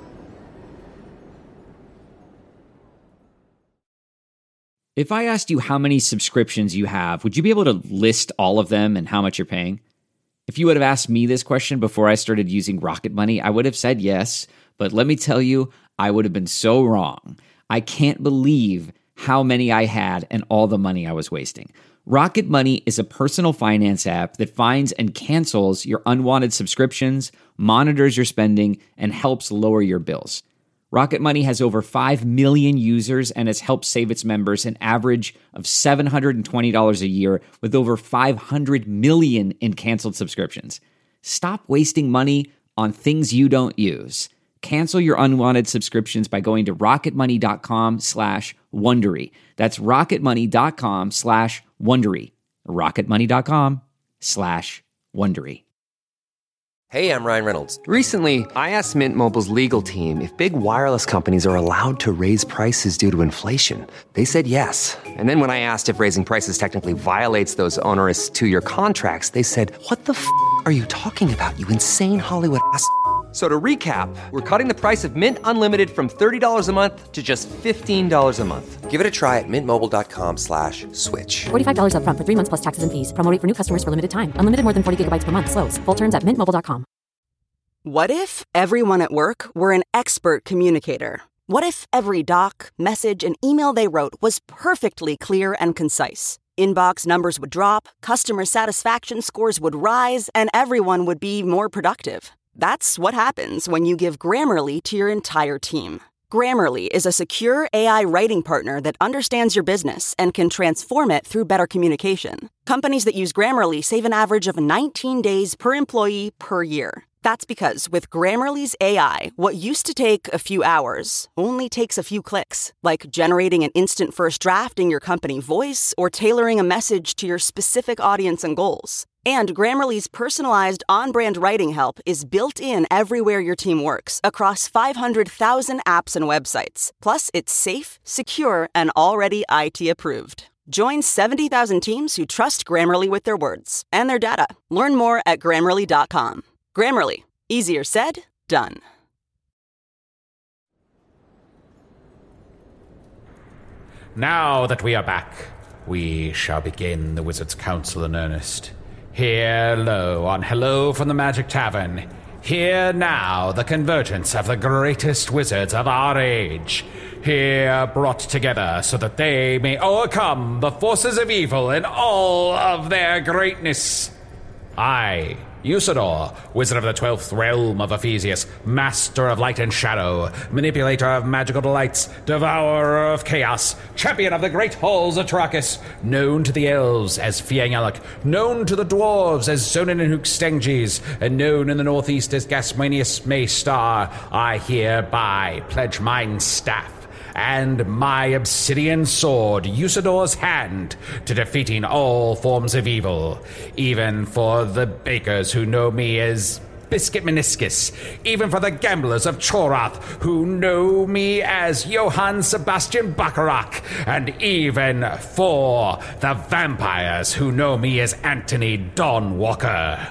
If I asked you how many subscriptions you have, would you be able to list all of them and how much you're paying? If you would have asked me this question before I started using Rocket Money, I would have said yes, but let me tell you, I would have been so wrong. I can't believe how many I had and all the money I was wasting. Rocket Money is a personal finance app that finds and cancels your unwanted subscriptions, monitors your spending, and helps lower your bills. Rocket Money has over 5 million users and has helped save its members an average of $720 a year with over 500 million in canceled subscriptions. Stop wasting money on things you don't use. Cancel your unwanted subscriptions by going to rocketmoney.com/Wondery. That's rocketmoney.com/Wondery. rocketmoney.com/Wondery.
Hey, I'm Ryan Reynolds. Recently, I asked Mint Mobile's legal team if big wireless companies are allowed to raise prices due to inflation. They said yes. And then when I asked if raising prices technically violates those onerous 2-year contracts, they said, "What the f*** are you talking about, you insane Hollywood ass?" So to recap, we're cutting the price of Mint Unlimited from $30 a month to just $15 a month. Give it a try at mintmobile.com/switch.
$45 up front for 3 months plus taxes and fees. Promo rate for new customers for limited time. Unlimited more than 40 gigabytes per month. Slows full terms at mintmobile.com.
What if everyone at work were an expert communicator? What if every doc, message, and email they wrote was perfectly clear and concise? Inbox numbers would drop, customer satisfaction scores would rise, and everyone would be more productive. That's what happens when you give Grammarly to your entire team. Grammarly is a secure AI writing partner that understands your business and can transform it through better communication. Companies that use Grammarly save an average of 19 days per employee per year. That's because with Grammarly's AI, what used to take a few hours only takes a few clicks, like generating an instant first draft in your company voice or tailoring a message to your specific audience and goals. And Grammarly's personalized on-brand writing help is built in everywhere your team works, across 500,000 apps and websites. Plus, it's safe, secure, and already IT approved. Join 70,000 teams who trust Grammarly with their words and their data. Learn more at Grammarly.com. Grammarly. Easier said, done.
Now that we are back, we shall begin the Wizard's Council in earnest. Hear lo on Hello from the Magic Tavern. Hear now the convergence of the greatest wizards of our age. Here brought together so that they may overcome the forces of evil in all of their greatness. I, Usador, wizard of the 12th realm of Ephesius, master of light and shadow, manipulator of magical delights, devourer of chaos, champion of the great halls of Trakus, known to the elves as Fiangyalak, known to the dwarves as Zonin and Hookstengis, and known in the northeast as Gasmanius Maystar, I hereby pledge mine staff and my obsidian sword, Usador's hand, to defeating all forms of evil, even for the bakers who know me as Biscuit Meniscus, even for the gamblers of Chorath who know me as Johann Sebastian Bacharach, and even for the vampires who know me as Anthony Don Walker.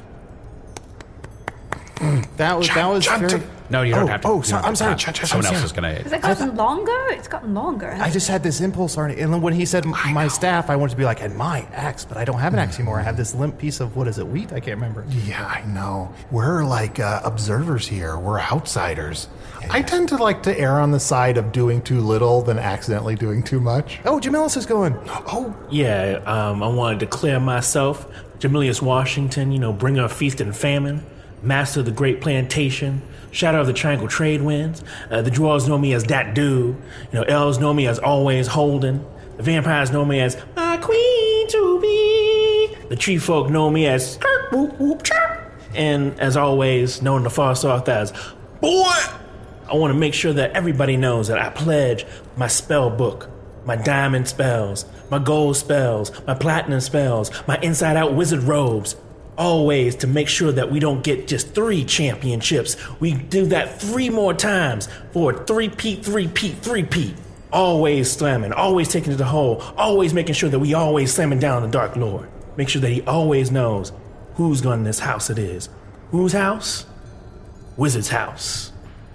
That was very...
No, you don't have to.
I'm sorry.
Someone else is going to...
Has it gotten longer? It's gotten longer.
I just had this impulse, Arnie. And when he said my staff, I wanted to be like, and my axe, but I don't have an axe anymore. I have this limp piece of, what is it, wheat? I can't remember.
Yeah, I know. We're like observers here. We're outsiders. Yeah. I tend to like to err on the side of doing too little than accidentally doing too much.
Oh, Jamilius is going.
Oh. Yeah, I want to declare myself Jamilius Washington, bringer of feast and famine, master of the great plantation, shadow of the triangle trade winds. The dwarves know me as that dude. Elves know me as always Holden. The vampires know me as my queen to be. The tree folk know me as skirt, whoop, whoop, chirp. And as always, known in the far south as boy. I want to make sure that everybody knows that I pledge my spell book, my diamond spells, my gold spells, my platinum spells, my inside-out wizard robes, always to make sure that we don't get just 3 championships. We do that 3 more times for a three-peat. Always slamming, always taking it to the hole, always making sure that we always slamming down the Dark Lord. Make sure that he always knows whose gun this house it is. Whose house? Wizard's house.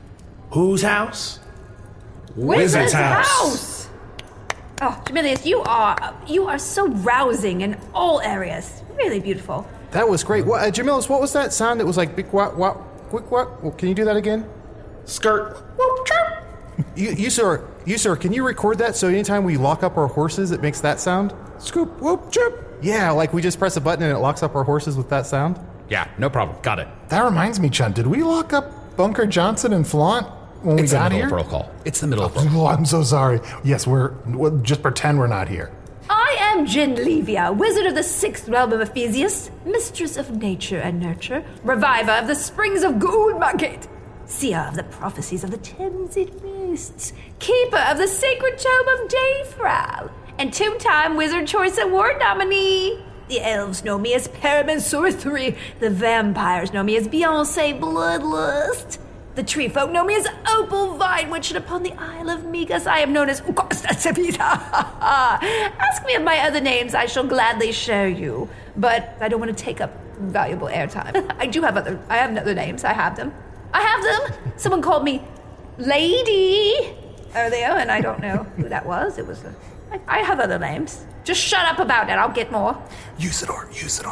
Whose house?
Wizard's house! Oh, Jamilius, you are so rousing in all areas. Really beautiful.
That was great. Jamilius, what was that sound? It was like big what, quick what? Well, can you do that again?
Skirt. Whoop, chirp.
You sir, can you record that so anytime we lock up our horses, it makes that sound?
Scoop, whoop, chirp.
Yeah, like we just press a button and it locks up our horses with that sound?
Yeah, no problem. Got it.
That reminds me, Chun, did we lock up Bunker Johnson and Flaunt when we got here?
It's the middle of roll call. It's the middle of roll call.
Oh, I'm so sorry. Yes, we'll just pretend we're not here.
I am Genlevia, wizard of the 6th realm of Ephesius, mistress of nature and nurture, reviver of the springs of Gould Market. seer of the prophecies of the Thameside mists, keeper of the sacred tome of Dayfral, and two-time Wizard Choice Award nominee. The elves know me as Paramour 3. The vampires know me as Beyoncé Bloodlust. The tree folk know me as Opal Vine Witch, and upon the Isle of Migas I am known as Costa Civita. Ask me of my other names, I shall gladly show you. But I don't want to take up valuable airtime. I have other names. I have them. Someone called me Lady earlier, and I don't know who that was. I have other names. Just shut up about it. I'll get more.
Usador.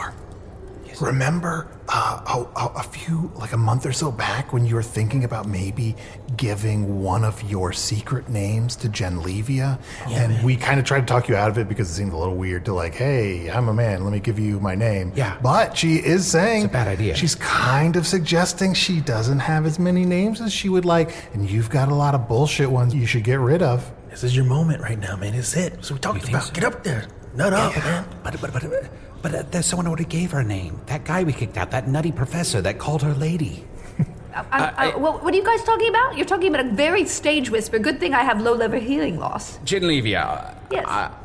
Remember a month or so back when you were thinking about maybe giving one of your secret names to Genlevia? And we kind of tried to talk you out of it because it seemed a little weird to hey, I'm a man, let me give you my name.
Yeah.
But she is saying...
It's a bad idea.
She's kind of suggesting she doesn't have as many names as she would like, and you've got a lot of bullshit ones you should get rid of.
This is your moment right now, man. It's it. So we talked about. So? Get up there. Nut up, man.
But there's someone who already gave her a name. That guy we kicked out, that nutty professor that called her lady.
What are you guys talking about? You're talking about a very stage whisper. Good thing I have low-level hearing loss.
Genlevia,
yes.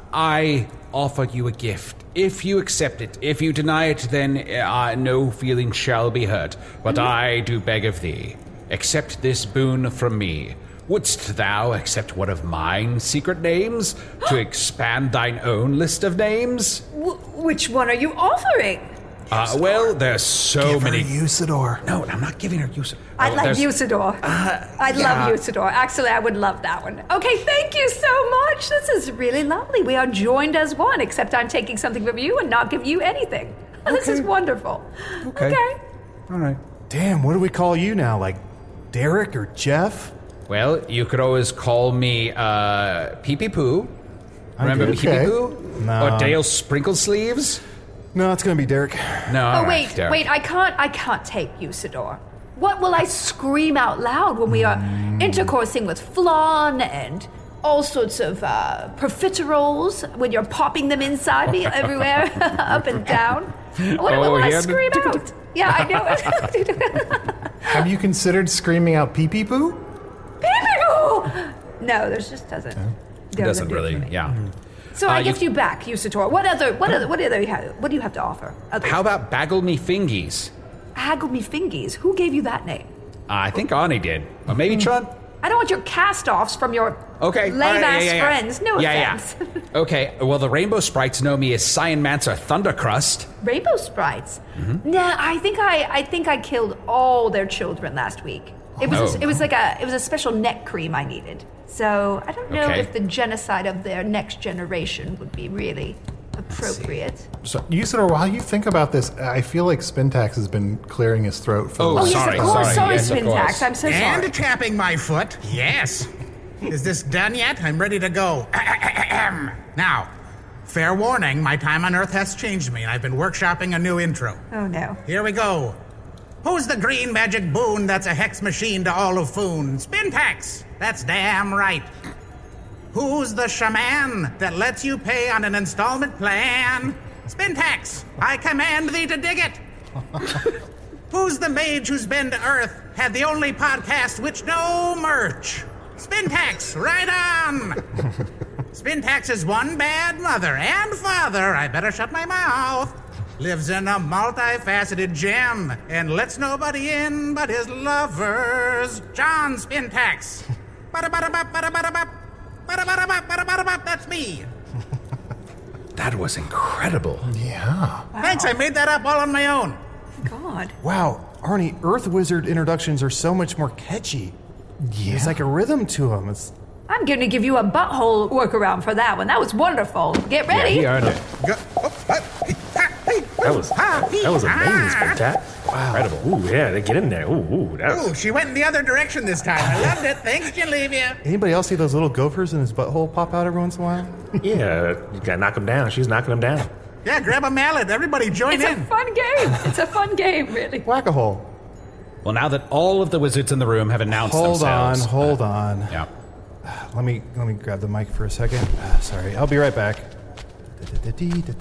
I offer you a gift. If you accept it, if you deny it, then no feeling shall be hurt. But I do beg of thee, accept this boon from me. Wouldst thou accept one of mine secret names to expand thine own list of names?
Which one are you offering?
Well, there's so many.
Give her Usador.
No, I'm not giving her Usador.
I like Usador. I love Usador. Actually, I would love that one. Okay, thank you so much. This is really lovely. We are joined as one, except I'm taking something from you and not giving you anything. Okay. This is wonderful. Okay.
All right.
Damn, what do we call you now? Like Derek or Jeff?
Well, you could always call me Pee-Pee Poo. Remember Pee-Pee Poo?
No.
Or Dale Sprinkle Sleeves?
No, it's gonna be Derek.
No.
Oh, wait, I can't take Usador. What will I scream out loud when we are intercoursing with flan and all sorts of profiteroles when you're popping them inside me everywhere, up and down? What will I scream out? Yeah, I know.
Have you considered screaming out Pee-Pee Poo?
Pee-Pee Poo! No, there's just doesn't.
It doesn't really, yeah.
So I gift you back, Usador. What do you have to offer?
How about Baggle Me Fingies?
Haggle Me Fingies? Who gave you that name?
I think Arnie did. Or maybe Chunt?
I don't want your cast-offs from your lame-ass friends. No offense.
Okay, well, the Rainbow Sprites know me as Cyan Mancer Thundercrust.
Rainbow Sprites? Nah, I think I killed all their children last week. It was a special neck cream I needed. So I don't know if the genocide of their next generation would be really appropriate.
So, Usador, while you think about this, I feel like Spintax has been clearing his throat for
sorry.
Sorry,
Yes,
Spintax. I'm so sorry.
And tapping my foot. Yes. Is this done yet? I'm ready to go. Now, fair warning, my time on Earth has changed me, and I've been workshopping a new intro.
Oh, no.
Here we go. Who's the green magic boon that's a hex machine to all of Foon? Spintax! That's damn right. Who's the shaman that lets you pay on an installment plan? Spintax! I command thee to dig it! Who's the mage who's been to Earth, had the only podcast which no merch? Spintax! Right on! Spintax is one bad mother and father. I better shut my mouth. Lives in a multifaceted gem and lets nobody in but his lovers. John Spintax. That's me.
That was incredible.
Yeah.
Thanks, I made that up all on my own.
God.
Wow, Arnie, Earth Wizard introductions are so much more catchy.
Yeah.
There's like a rhythm to them.
I'm going to give you a butthole workaround for that one. That was wonderful. Get ready.
Yeah, he earned it. That was amazing, Spectac. Wow. Incredible. Ooh, yeah, they get in there.
Ooh, she went in the other direction this time. I loved it. Thanks, Genlevia.
Anybody else see those little gophers in his butthole pop out every once in a while?
Yeah, you gotta knock them down. She's knocking them down.
Yeah, grab a mallet. Everybody join in.
It's a fun game. It's a fun game, really.
Whack-a-hole.
Well, now that all of the wizards in the room have announced themselves...
Hold on.
Yeah.
Let me grab the mic for a second. Sorry, I'll be right back.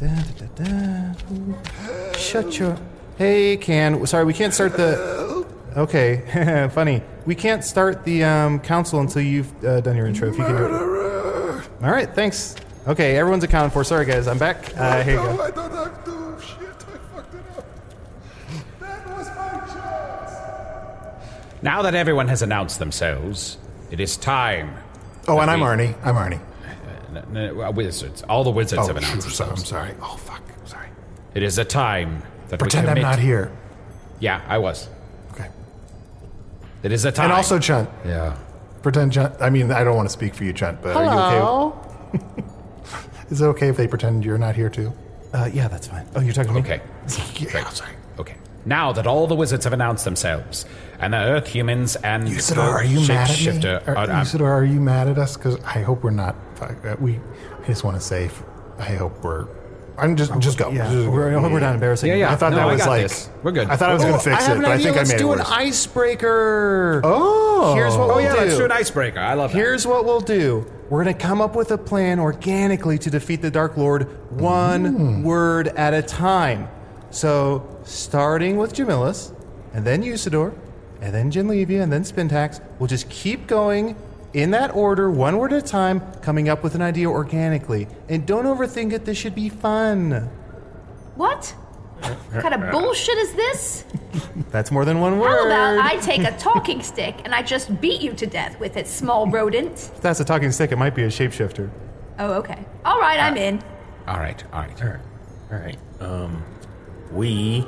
Shut your... Hey, Can. Sorry, we can't start the... Okay, funny. We can't start the council until you've done your intro. If you can do it. All right, thanks. Okay, everyone's accounted for. Sorry, guys, I'm back. Here you go.
I don't have to. Shit, I fucked it up. That was my chance.
Now that everyone has announced themselves, it is time.
Oh, and I'm Arnie.
Wizards. All the wizards have announced themselves.
I'm sorry. Oh, fuck. Sorry.
It is a time that
Pretend
we commit.
I'm not here.
Yeah, I was.
Okay.
It is a time.
And also Chunt.
Yeah.
Pretend Chunt. I mean, I don't want to speak for you, Chunt, but are you okay? Is it okay if they pretend you're not here too?
Yeah, that's fine. Oh, you're talking to me?
Okay.
Yeah, sorry.
Okay. Now that all the wizards have announced themselves, and the Earth humans and
Usador, are you mad at me?
Shapeshifter,
Usador, are you mad at us? Because I hope we're not. I just want to say, I hope we're. Just go.
Yeah, I hope we're not embarrassing.
Yeah.
I thought that was like.
This. We're good.
I thought I was going to fix it, but I think I made it worse.
Let's do an icebreaker.
Oh.
Here's what we'll do.
Let's do an icebreaker. I love that.
Here's what we'll do. We're going to come up with a plan organically to defeat the Dark Lord, one word at a time. So, starting with Jamilus, and then Usador, and then Genlevia, and then Spintax, we'll just keep going in that order, one word at a time, coming up with an idea organically. And don't overthink it, this should be fun.
What? What kind of bullshit is this?
That's more than one word.
How about I take a talking stick and I just beat you to death with it, small rodent?
If that's a talking stick, it might be a shapeshifter.
Oh, okay. All right, I'm in.
All right.
All right. We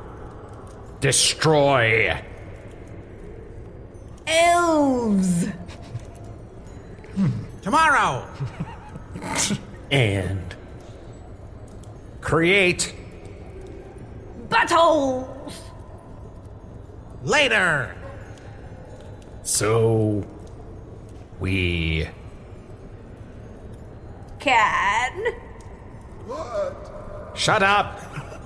destroy
elves.
Tomorrow.
and
create
buttholes.
Later.
So
we
can.
Shut up.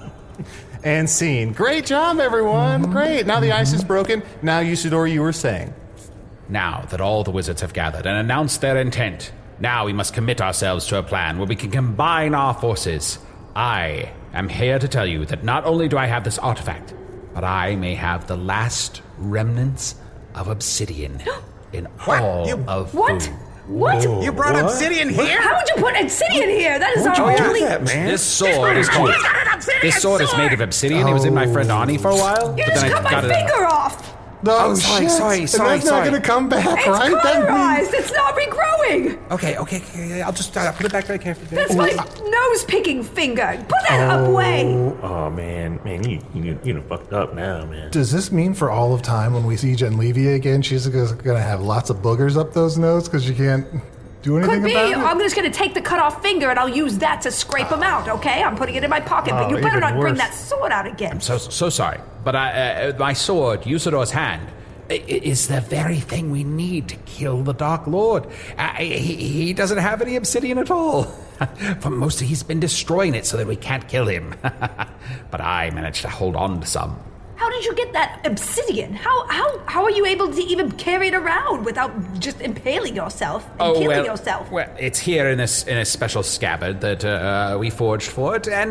And scene. Great job, everyone. Great. Now the ice is broken. Now, Usador, you were saying.
Now that all the wizards have gathered and announced their intent, now we must commit ourselves to a plan where we can combine our forces. I am here to tell you that not only do I have this artifact, but I may have the last remnants of obsidian in all of
What?
food.
What?
You brought obsidian here?
How would you put obsidian here? That is our only...
This sword is called... This sword is made of obsidian. It was in my friend Ani for a while.
You just cut my finger off.
No,
sorry.
And that's not going to come back, right?
It's cauterized. It's not regrowing.
Okay. I'll just put it back very carefully.
That's my nose-picking finger. Put that away.
Oh man, you fucked up now, man.
Does this mean for all of time when we see Genlevia again, she's going to have lots of boogers up those nose because she can't do anything
Could be.
about it?
I'm just going to take the cut-off finger and I'll use that to scrape them out, okay? I'm putting it in my pocket, but you better not bring that sword out again.
I'm so sorry, but my sword, Usador's hand, is the very thing we need to kill the Dark Lord. He doesn't have any obsidian at all. For most, he's been destroying it so that we can't kill him. But I managed to hold on to some.
How did you get that obsidian? How are you able to even carry it around without just impaling yourself and killing yourself?
Well, it's here in a special scabbard that we forged for it. And,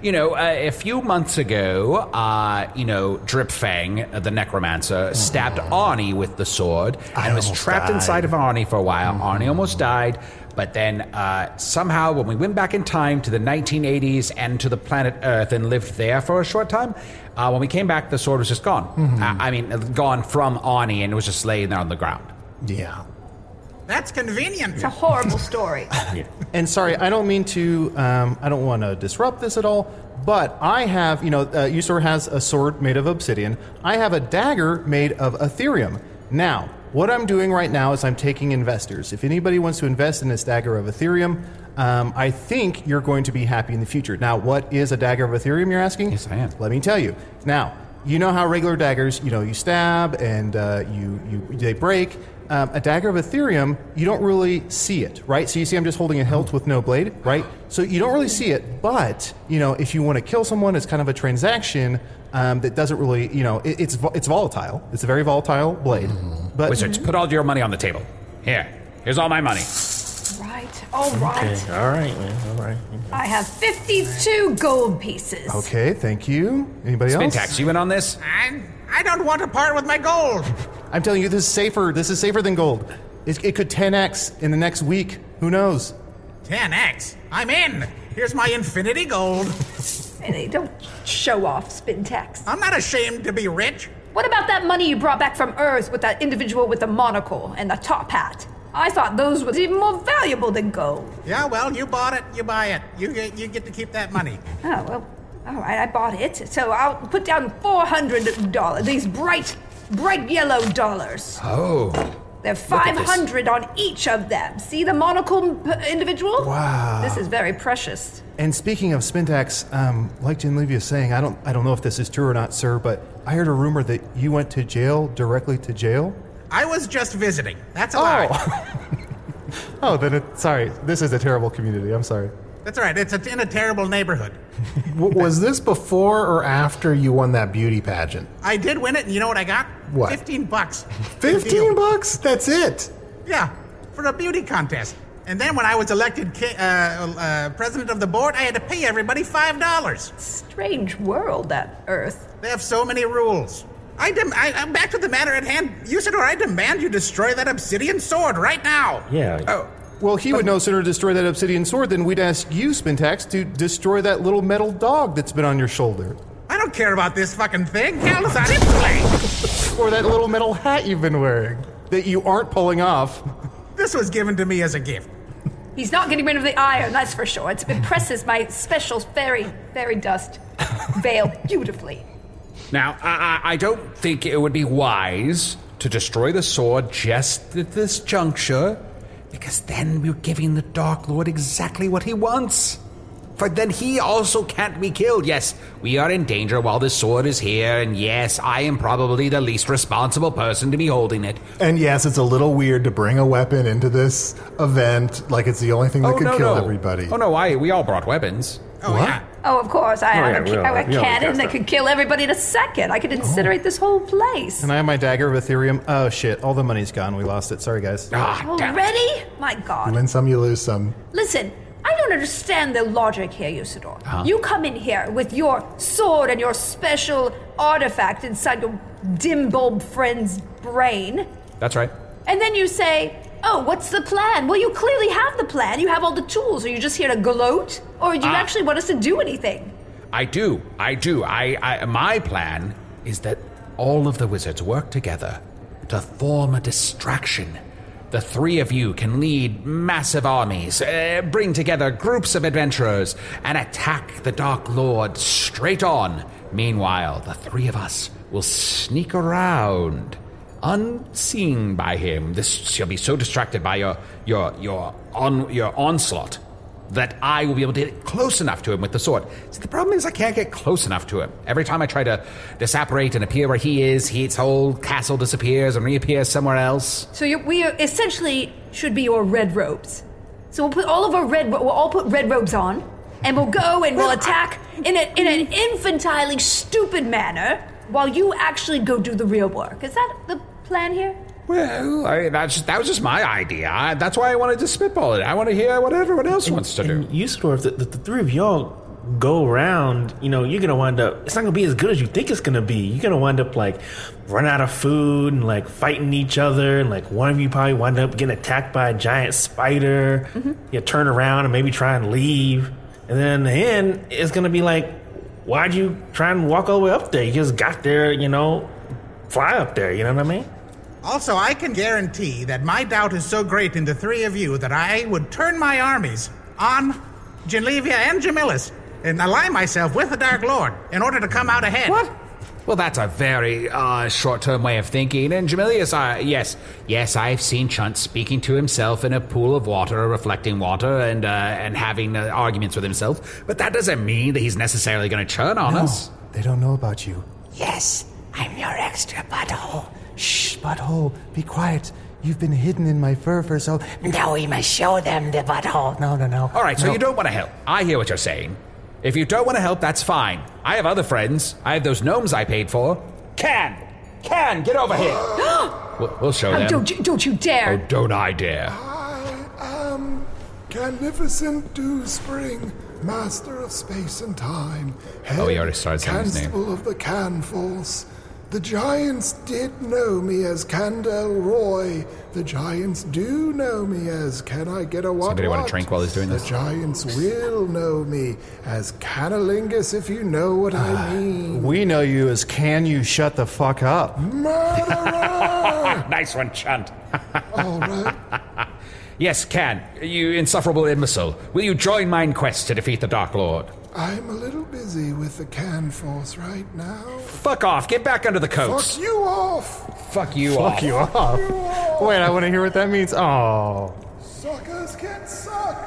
a few months ago, Dripfang, the necromancer, stabbed Arnie with the sword and was trapped inside of Arnie for a while. Arnie almost died. But then somehow when we went back in time to the 1980s and to the planet Earth and lived there for a short time, when we came back, the sword was just gone. Gone from Arnie, and it was just laying there on the ground.
Yeah.
That's convenient.
It's a horrible story.
And sorry, I don't mean to, I don't want to disrupt this at all, but I have, Usador has a sword made of obsidian. I have a dagger made of Ethereum. Now, what I'm doing right now is I'm taking investors. If anybody wants to invest in this dagger of Ethereum, I think you're going to be happy in the future. Now, what is a dagger of Ethereum, you're asking?
Yes, I am.
Let me tell you. Now, you know how regular daggers, you stab and they break. A dagger of Ethereum, you don't really see it, right? So you see I'm just holding a hilt with no blade, right? So you don't really see it, but, if you want to kill someone, it's kind of a transaction that doesn't really, it's volatile. It's a very volatile blade. But
Wizards, put all your money on the table. Here's all my money.
Right, all right.
Okay, all right, man, all right.
I have 52 gold pieces.
Okay, thank you. Anybody else?
Spintax, you in on this?
I don't want to part with my gold.
I'm telling you, this is safer. This is safer than gold. It could 10x in the next week. Who knows?
10x? I'm in. Here's my infinity gold.
Hey, don't show off, Spintax.
I'm not ashamed to be rich.
What about that money you brought back from Earth with that individual with the monocle and the top hat? I thought those was even more valuable than gold.
Yeah, well, you bought it, you buy it. You get to keep that money.
Oh, well, all right, I bought it. So I'll put down $400. These bright yellow dollars.
Oh.
There are 500 on each of them. See the monocle individual?
Wow.
This is very precious.
And speaking of Spintax, like Genlevia is saying, I don't know if this is true or not, sir, but I heard a rumor that you went to jail, directly to jail.
I was just visiting. That's a lie.
Oh, then sorry. This is a terrible community. I'm sorry.
That's all right. It's in a terrible neighborhood.
Was this before or after you won that beauty pageant?
I did win it, and you know what I got?
What?
$15.
$15? That's it?
Yeah, for a beauty contest. And then when I was elected president of the board, I had to pay everybody $5.
Strange world, that Earth.
They have so many rules. I'm back to the matter at hand. Usador, I demand you destroy that obsidian sword right now.
Yeah.
Oh. Well, he would no sooner destroy that obsidian sword than we'd ask you, Spintax, to destroy that little metal dog that's been on your shoulder.
I don't care about this fucking thing. Hell's on its way.
Or that little metal hat you've been wearing that you aren't pulling off.
This was given to me as a gift.
He's not getting rid of the iron, that's for sure. It impresses my special fairy dust veil beautifully.
Now, I don't think it would be wise to destroy the sword just at this juncture, because then we're giving the Dark Lord exactly what he wants. For then he also can't be killed. Yes, we are in danger while this sword is here, and yes, I am probably the least responsible person to be holding it.
And yes, it's a little weird to bring a weapon into this event like it's the only thing that could kill everybody.
Oh, no, we all brought weapons.
Oh,
what?
yeah.
Oh, of course, I have a
we
cannon that could kill everybody in a second. I could incinerate this whole place.
And I have my dagger of Ethereum. Oh, shit. All the money's gone. We lost it. Sorry, guys.
Already? My God.
You win some, you lose some.
Listen, I don't understand the logic here, Usador. You come in here with your sword and your special artifact inside your dim bulb friend's brain.
That's right.
And then you say, oh, what's the plan? Well, you clearly have the plan. You have all the tools. Are you just here to gloat? Or do you actually want us to do anything?
I do. My plan is that all of the wizards work together to form a distraction. The three of you can lead massive armies, bring together groups of adventurers, and attack the Dark Lord straight on. Meanwhile, the three of us will sneak around, unseen by him. She'll be so distracted by your onslaught that I will be able to get close enough to him with the sword. See, the problem is I can't get close enough to him. Every time I try to disapparate and appear where he is, his whole castle disappears and reappears somewhere else.
So we essentially should be your red robes. So we'll all put red robes on, and we'll go and we'll attack in an infantilely stupid manner while you actually go do the real work. Is that the plan here?
Well, that was just my idea. That's why I wanted to spitball it. I want to hear what everyone else wants to do.
Usador, if the three of y'all go around, you're going to wind up, it's not going to be as good as you think it's going to be. You're going to wind up, run out of food and, fighting each other. And, one of you probably wind up getting attacked by a giant spider. Mm-hmm. You turn around and maybe try and leave. And then in the end, it's going to be why'd you try and walk all the way up there? You just got there, fly up there, you know what I mean?
Also, I can guarantee that my doubt is so great in the three of you that I would turn my armies on Genlevia and Jamillus and ally myself with the Dark Lord in order to come out ahead.
What? Well, that's a very short-term way of thinking. And Jamilius, yes, I've seen Chunt speaking to himself in a pool of water, reflecting water, and having arguments with himself. But that doesn't mean that he's necessarily going to turn on us.
They don't know about you.
Yes, I'm your extra butthole.
Shh, butthole, be quiet. You've been hidden in my fur for so...
Now we must show them the butthole.
No.
All right, so you don't want to help. I hear what you're saying. If you don't want to help, that's fine. I have other friends. I have those gnomes I paid for. Can, get over here. We'll show them.
Don't you dare.
Oh, don't I dare.
I am Magnificent Dewspring, Master of Space and Time.
He already started saying his name.
Constable of the Can Force. The giants did know me as Candel Roy. The giants do know me as Can I Get a What?
Somebody want a drink while he's doing this?
The giants will know me as Canalingus, if you know what I mean.
We know you as Can You Shut the Fuck Up?
Murderer!
Nice one, Chunt.
All right.
Yes, Can. You insufferable imbecile. Will you join mine quest to defeat the Dark Lord?
I'm a little busy with the Can Force right now.
Fuck off. Get back under the coats.
Fuck you off!
Fuck you off.
Fuck you off. Wait, I want to hear what that means. Oh.
Suckers get sucked!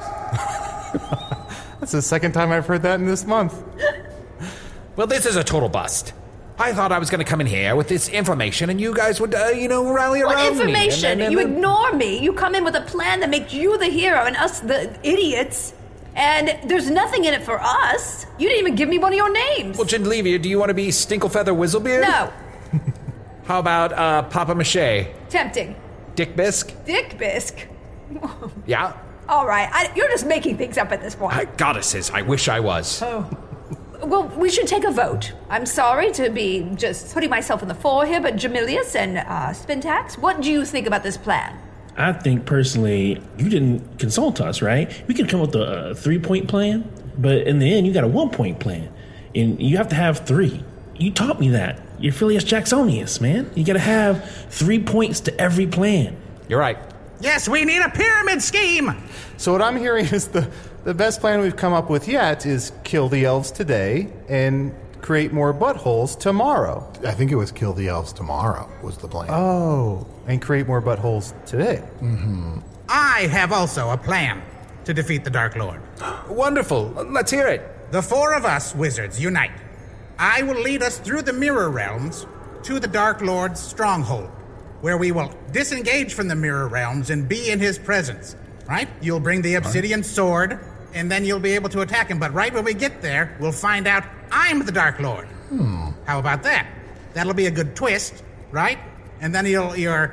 That's the second time I've heard that in this month.
Well, this is a total bust. I thought I was going to come in here with this information and you guys would, rally around me.
What information?
And
You ignore me. You come in with a plan that makes you the hero and us the idiots. And there's nothing in it for us. You didn't even give me one of your names.
Well, Genlevia, do you want to be Stinklefeller Whistlebeard?
No.
How about Papa Mache?
Tempting.
Dick Bisque?
Dick Bisque.
Yeah?
All right. You're just making things up at this point.
Goddesses, I wish I was.
Oh. Well, we should take a vote. I'm sorry to be just putting myself in the fore here, but Jamilius and Spintax, what do you think about this plan?
I think personally, you didn't consult us, right? We could come up with a 3-point plan, but in the end, you got a 1-point plan. And you have to have 3. You taught me that. You're Phileas Jacksonius, man. You gotta have 3 points to every plan.
You're right.
Yes, we need a pyramid scheme!
So what I'm hearing is the best plan we've come up with yet is kill the elves today and create more buttholes tomorrow.
I think it was kill the elves tomorrow was the plan.
Oh, and create more buttholes today.
Mm-hmm.
I have also a plan to defeat the Dark Lord.
Wonderful. Let's hear it.
The 4 of us wizards unite. I will lead us through the Mirror Realms to the Dark Lord's stronghold, where we will disengage from the Mirror Realms and be in his presence, right? You'll bring the obsidian sword, and then you'll be able to attack him. But right when we get there, we'll find out I'm the Dark Lord. How about that? That'll be a good twist, right? And then you'll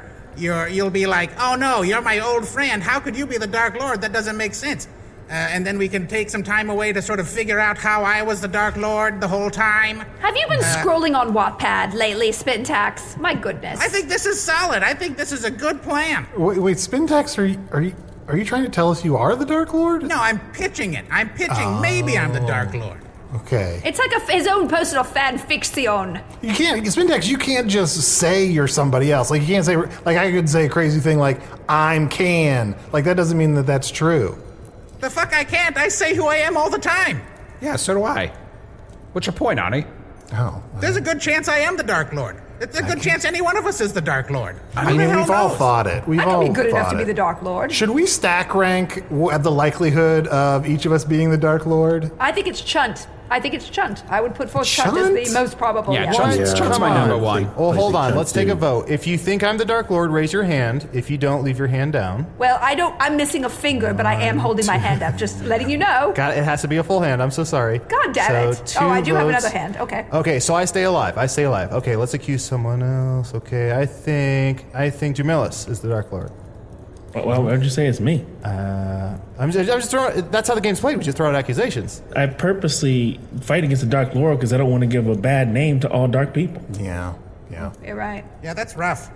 be like, oh no, you're my old friend. How could you be the Dark Lord? That doesn't make sense. And then we can take some time away to sort of figure out how I was the Dark Lord the whole time.
Have you been scrolling on Wattpad lately, Spintax? My goodness.
I think this is solid. I think this is a good plan.
Wait, Spintax, are you trying to tell us you are the Dark Lord?
No, I'm pitching it. I'm pitching maybe I'm the Dark Lord.
Okay.
It's like his own personal fan fiction.
You can't, Spintax, you can't just say you're somebody else. Like, you can't say, like, I could say a crazy thing like, I'm Can. Like, that doesn't mean that that's true.
The fuck I can't. I say who I am all the time.
Yeah, so do I. What's your point, Ani?
Oh.
There's a good chance I am the Dark Lord. It's a good chance any one of us is the Dark Lord.
I mean, we've all thought it.
I can be good enough to be the Dark Lord.
Should we stack rank at the likelihood of each of us being the Dark Lord?
I think it's Chunt. I would put forth Chunt as the most probable.
Yeah, Chunt's my number one.
Well, hold on. Let's take a vote. If you think I'm the Dark Lord, raise your hand. If you don't, leave your hand down.
Well, I'm missing a finger, but I am holding my hand up. Just letting you know.
It has to be a full hand. I'm so sorry.
God damn it.
So
I do have
votes.
another hand. Okay.
Okay, so I stay alive. Okay, let's accuse someone else. Okay, I think Jamilus is the Dark Lord.
Well, why would you say it's me?
I'm just throwing. That's how the game's played. We just throw out accusations.
I purposely fight against the Dark Lord because I don't want to give a bad name to all dark people.
Yeah.
You're right.
Yeah, that's rough.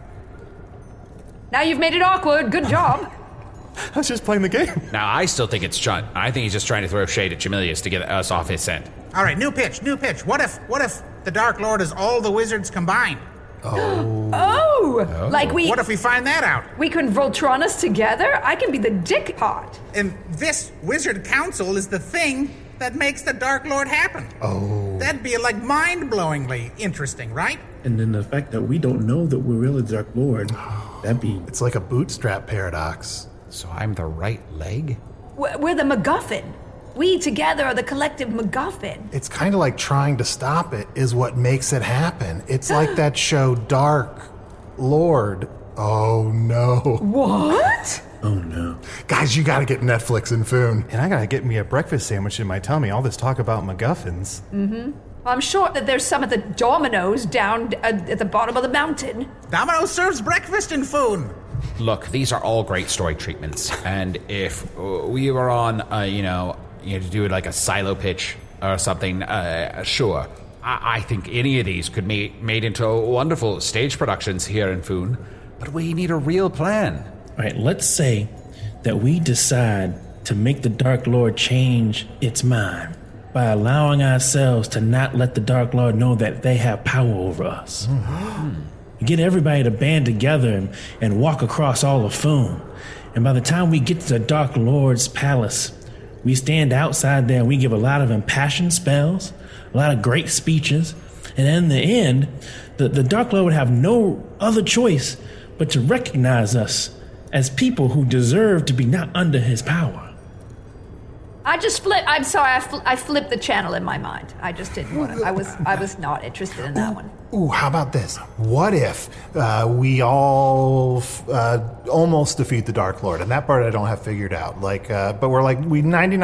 Now you've made it awkward. Good job.
I was just playing the game.
Now, I still think it's Chunt. I think he's just trying to throw shade at Jamilius to get us off his scent.
All right, new pitch. What if the Dark Lord is all the wizards combined?
Like
What if we find that out?
We can Voltron us together? I can be the dick part.
And this wizard council is the thing that makes the Dark Lord happen. That'd be like mind-blowingly interesting, right?
And then the fact that we don't know that we're really the Dark Lord, that'd be...
It's like a bootstrap paradox.
So I'm the right leg?
We're the MacGuffin. We together are the collective MacGuffin.
It's kind of like trying to stop it is what makes it happen. It's like that show Dark Lord. Oh no.
What?
Oh no.
Guys, you gotta get Netflix and Foon.
And I gotta get me a breakfast sandwich in my tummy. All this talk about MacGuffins.
Mm-hmm. Well, I'm sure that there's some at the Domino's down at the bottom of the mountain.
Domino's serves breakfast in Foon.
Look, these are all great story treatments. And if we were on, to do like a silo pitch or something, sure. I think any of these could be made into wonderful stage productions here in Foon, but we need a real plan.
All right, let's say that we decide to make the Dark Lord change its mind by allowing ourselves to not let the Dark Lord know that they have power over us. Get everybody to band together and walk across all of Foon. And by the time we get to the Dark Lord's palace, we stand outside there and we give a lot of impassioned spells, a lot of great speeches, and in the end, the Dark Lord would have no other choice but to recognize us as people who deserve to be not under his power.
I'm sorry, I flipped the channel in my mind. I just didn't want to. I was not interested in that one.
Ooh, how about this? What if we all almost defeat the Dark Lord? And that part I don't have figured out. But we're we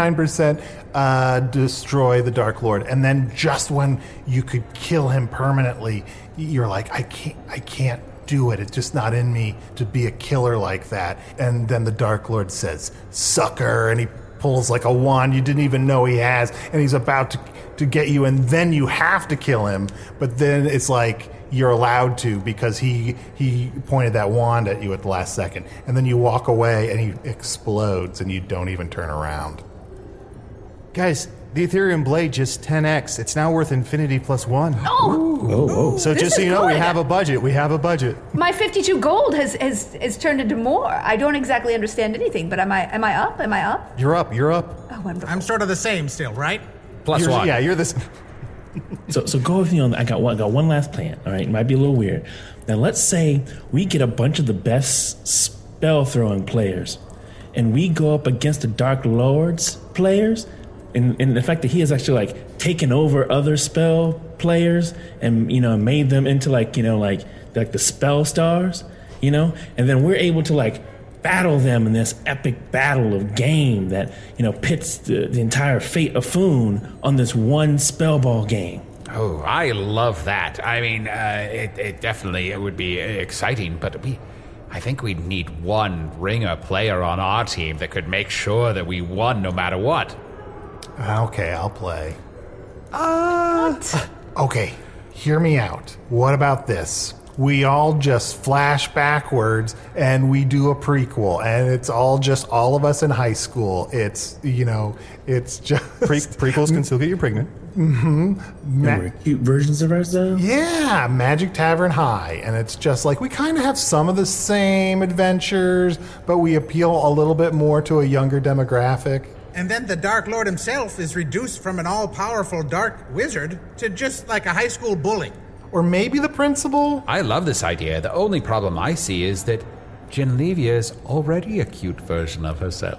99% destroy the Dark Lord, and then just when you could kill him permanently, you're like, I can't do it. It's just not in me to be a killer like that. And then the Dark Lord says, "Sucker," and he pulls a wand you didn't even know he has, and he's about to get you, and then you have to kill him, but then it's you're allowed to because he pointed that wand at you at the last second, and then you walk away and he explodes and you don't even turn around.
Guys, the Ethereum Blade just 10x. It's now worth infinity plus 1.
Oh!
So just so you know, we have a budget.
My 52 gold has turned into more. I don't exactly understand anything, but am I up? Am I up?
You're up.
Oh, wonderful.
I'm sort of the same still, right?
Plus 1.
Yeah, you're the same.
So go with me on. I got one last plan. All right, it might be a little weird. Now let's say we get a bunch of the best spell throwing players, and we go up against the Dark Lord's players. In the fact that he has actually taken over other spell players and made them into the spell stars, and then we're able to battle them in this epic battle of game that pits the entire fate of Foon on this one spell ball game.
Oh, I love that. I mean, it definitely would be exciting, but I think we'd need one ringer player on our team that could make sure that we won no matter what.
Okay, I'll play.
What?
Okay, hear me out. What about this? We all just flash backwards and we do a prequel, and it's all just all of us in high school. It's, it's just...
Prequels can still get you pregnant.
Mm-hmm.
We're cute versions of ourselves?
Yeah, Magic Tavern High. And it's just we kind of have some of the same adventures, but we appeal a little bit more to a younger demographic.
And then the Dark Lord himself is reduced from an all-powerful dark wizard to just a high school bully.
Or maybe the principal?
I love this idea. The only problem I see is that Genlevia is already a cute version of herself.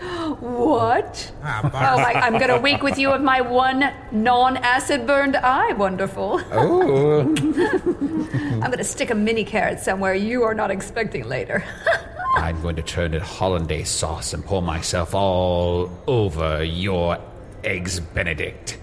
What? I'm going to wake with you of my one non-acid burned eye. Wonderful.
Oh.
I'm going to stick a mini carrot somewhere you are not expecting later.
I'm going to turn it hollandaise sauce and pour myself all over your eggs Benedict.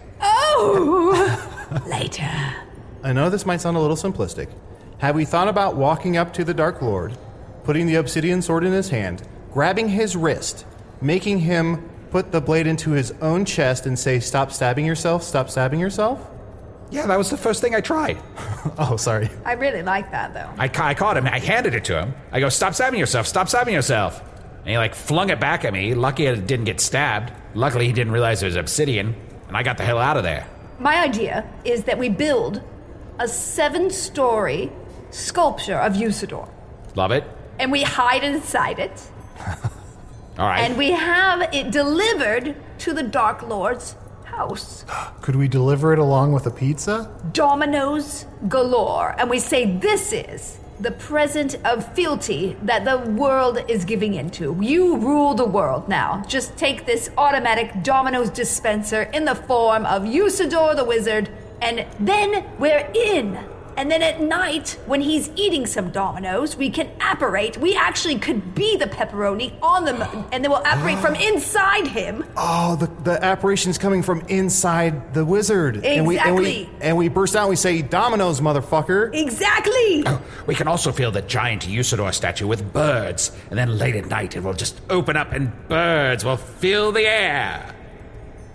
Oh! Later.
I know this might sound a little simplistic. Have we thought about walking up to the Dark Lord, putting the obsidian sword in his hand, grabbing his wrist, making him put the blade into his own chest and say, "Stop stabbing yourself, stop stabbing yourself"?
Yeah, that was the first thing I tried.
Oh, sorry.
I really like that, though.
I caught him. I handed it to him. I go, "Stop stabbing yourself. Stop stabbing yourself." And he flung it back at me. Lucky I didn't get stabbed. Luckily he didn't realize it was obsidian. And I got the hell out of there.
My idea is that we build a 7-story sculpture of Usador.
Love it.
And we hide inside it.
All right.
And we have it delivered to the Dark Lord's house.
Could we deliver it along with a pizza?
Dominoes galore. And we say this is the present of fealty that the world is giving into. You rule the world now. Just take this automatic Dominoes dispenser in the form of Usador the Wizard, and then we're in. And then at night, when he's eating some Dominoes, we can apparate. We actually could be the pepperoni on them, and then we'll apparate from inside him.
Oh, the apparition's coming from inside the wizard.
Exactly.
And we burst out and we say, "Dominoes, motherfucker."
Exactly.
Oh, we can also fill the giant Usador statue with birds, and then late at night it will just open up and birds will fill the air.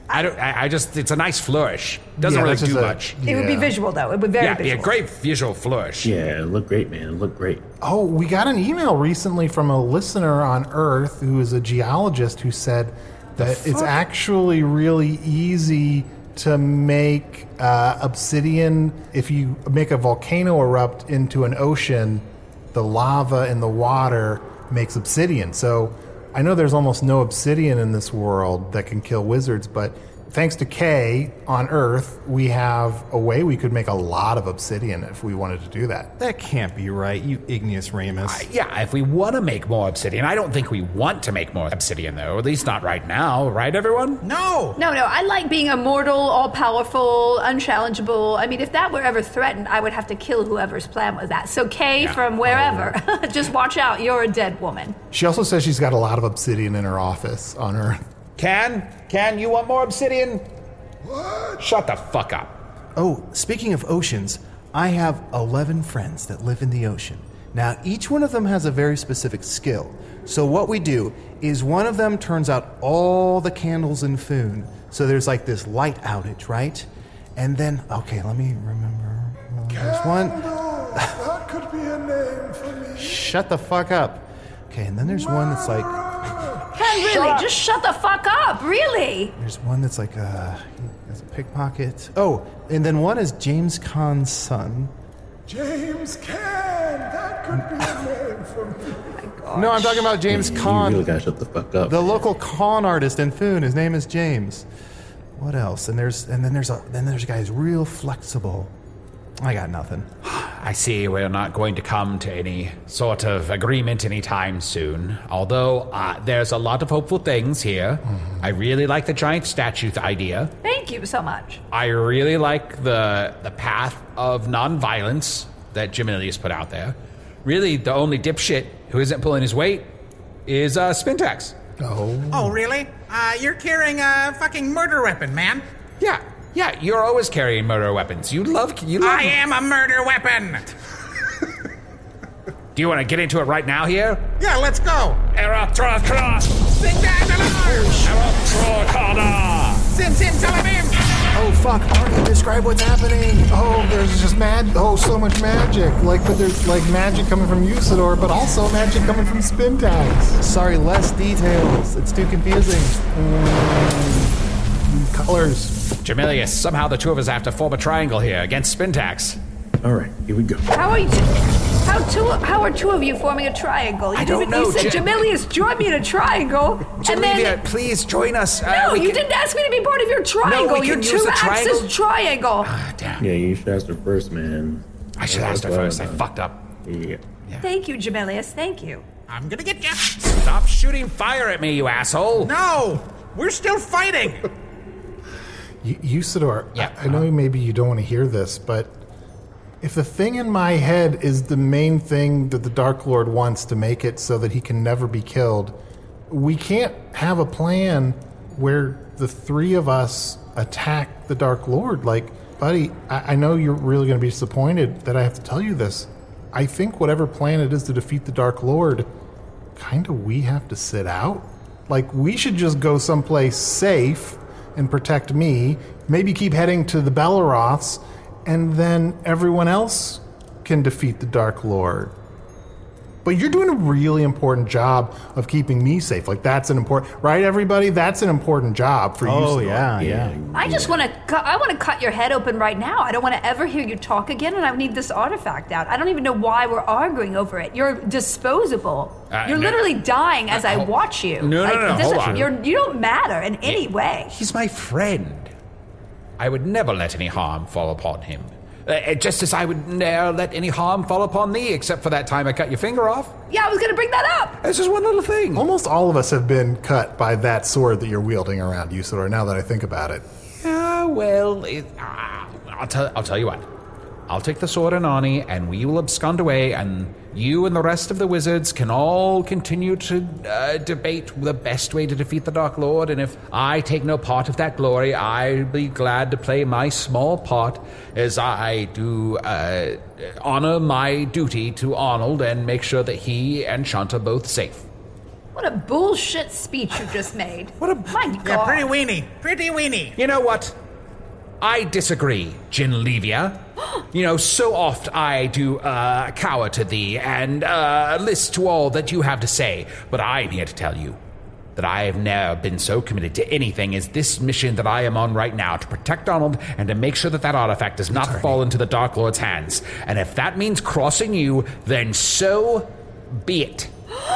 it's a nice flourish. Doesn't really do much.
It would be visual, though. It would be very
visual. Yeah, be a great visual flourish.
Yeah, it looked great, man. It looked great.
Oh, we got an email recently from a listener on Earth who is a geologist who said that it's actually really easy to make obsidian. If you make a volcano erupt into an ocean, the lava in the water makes obsidian. So I know there's almost no obsidian in this world that can kill wizards, but thanks to Kay on Earth, we have a way we could make a lot of obsidian if we wanted to do that.
That can't be right, you igneous Ramus.
Yeah, if we want to make more obsidian. I don't think we want to make more obsidian, though. At least not right now. Right, everyone?
No.
No, I like being immortal, all-powerful, unchallengeable. I mean, if that were ever threatened, I would have to kill whoever's plan was that. So Kay from wherever, just watch out. You're a dead woman.
She also says she's got a lot of obsidian in her office on Earth.
Can you want more obsidian?
What?
Shut the fuck up.
Oh, speaking of oceans, I have 11 friends that live in the ocean. Now, each one of them has a very specific skill. So what we do is one of them turns out all the candles in Foon. So there's like this light outage, right? And then, okay, let me remember. There's one.
That could be a name for me.
Shut the fuck up. Okay, and then there's one that's like...
Ken, really, just shut the fuck up, really.
There's one that's like a pickpocket. Oh, and then one is James Caan's son.
James Caan. That could be a name for me.
No, I'm talking about James Caan.
You really gotta shut the fuck up.
The local con artist in Foon. His name is James. What else? And then there's a guy who's real flexible. I got nothing.
I see we're not going to come to any sort of agreement anytime soon. Although there's a lot of hopeful things here. Mm-hmm. I really like the giant statue idea.
Thank you so much.
I really like the path of nonviolence that Jamilius put out there. Really, the only dipshit who isn't pulling his weight is Spintax.
Oh, really? You're carrying a fucking murder weapon, man.
Yeah, you're always carrying murder weapons. You love.
I am a murder weapon.
Do you want to get into it right now here?
Yeah, let's go.
Erotrocra!
Sing down
Erotrocada!
Sim Salamim!
Oh fuck, Arnie, describe what's happening. Oh, there's just so much magic. But there's magic coming from Usador, but also magic coming from Spintax.
Sorry, less details. It's too confusing.
Colors.
Jamilius, somehow the two of us have to form a triangle here against Spintax.
All right, here we go.
How are two of you forming a triangle?
I don't know.
You said, Jamilius, join me in a triangle.
Jamilius, please join us.
No, you didn't ask me to be part of your triangle. Your two-axis triangle.
Damn.
Yeah, you should ask her first, man.
I should ask her first. I fucked up.
Yeah.
Thank you, Jamilius. Thank you.
I'm gonna get you.
Stop shooting fire at me, you asshole.
No, we're still fighting.
Usador, I know maybe you don't want to hear this, but if the thing in my head is the main thing that the Dark Lord wants to make it so that he can never be killed, we can't have a plan where the three of us attack the Dark Lord. Buddy, I know you're really going to be disappointed that I have to tell you this. I think whatever plan it is to defeat the Dark Lord, we have to sit out. We should just go someplace safe and protect me, maybe keep heading to the Belleroths, and then everyone else can defeat the Dark Lord. But you're doing a really important job of keeping me safe. That's an important, right, everybody? That's an important job for you.
Oh, yeah.
I just want to cut your head open right now. I don't want to ever hear you talk again, and I need this artifact out. I don't even know why we're arguing over it. You're disposable. You're literally dying as I watch you.
No, hold on.
You don't matter in any way.
He's my friend. I would never let any harm fall upon him. Just as I would never let any harm fall upon thee, except for that time I cut your finger off.
Yeah, I was going to bring that up.
It's just one little thing.
Almost all of us have been cut by that sword that you're wielding around, Usador, now that I think about it.
Yeah, well, I'll tell you what. I'll take the sword and Arnie, and we will abscond away, and you and the rest of the wizards can all continue to debate the best way to defeat the Dark Lord, and if I take no part of that glory, I'll be glad to play my small part as I do honor my duty to Arnold and make sure that he and Shunt are both safe.
What a bullshit speech you just made. My God.
Yeah, pretty weenie.
You know what? I disagree, Genlevia. So oft I do cower to thee and list to all that you have to say, but I am here to tell you that I have never been so committed to anything as this mission that I am on right now, to protect Donald and to make sure that artifact does not fall into the Dark Lord's hands. And if that means crossing you, then so be it.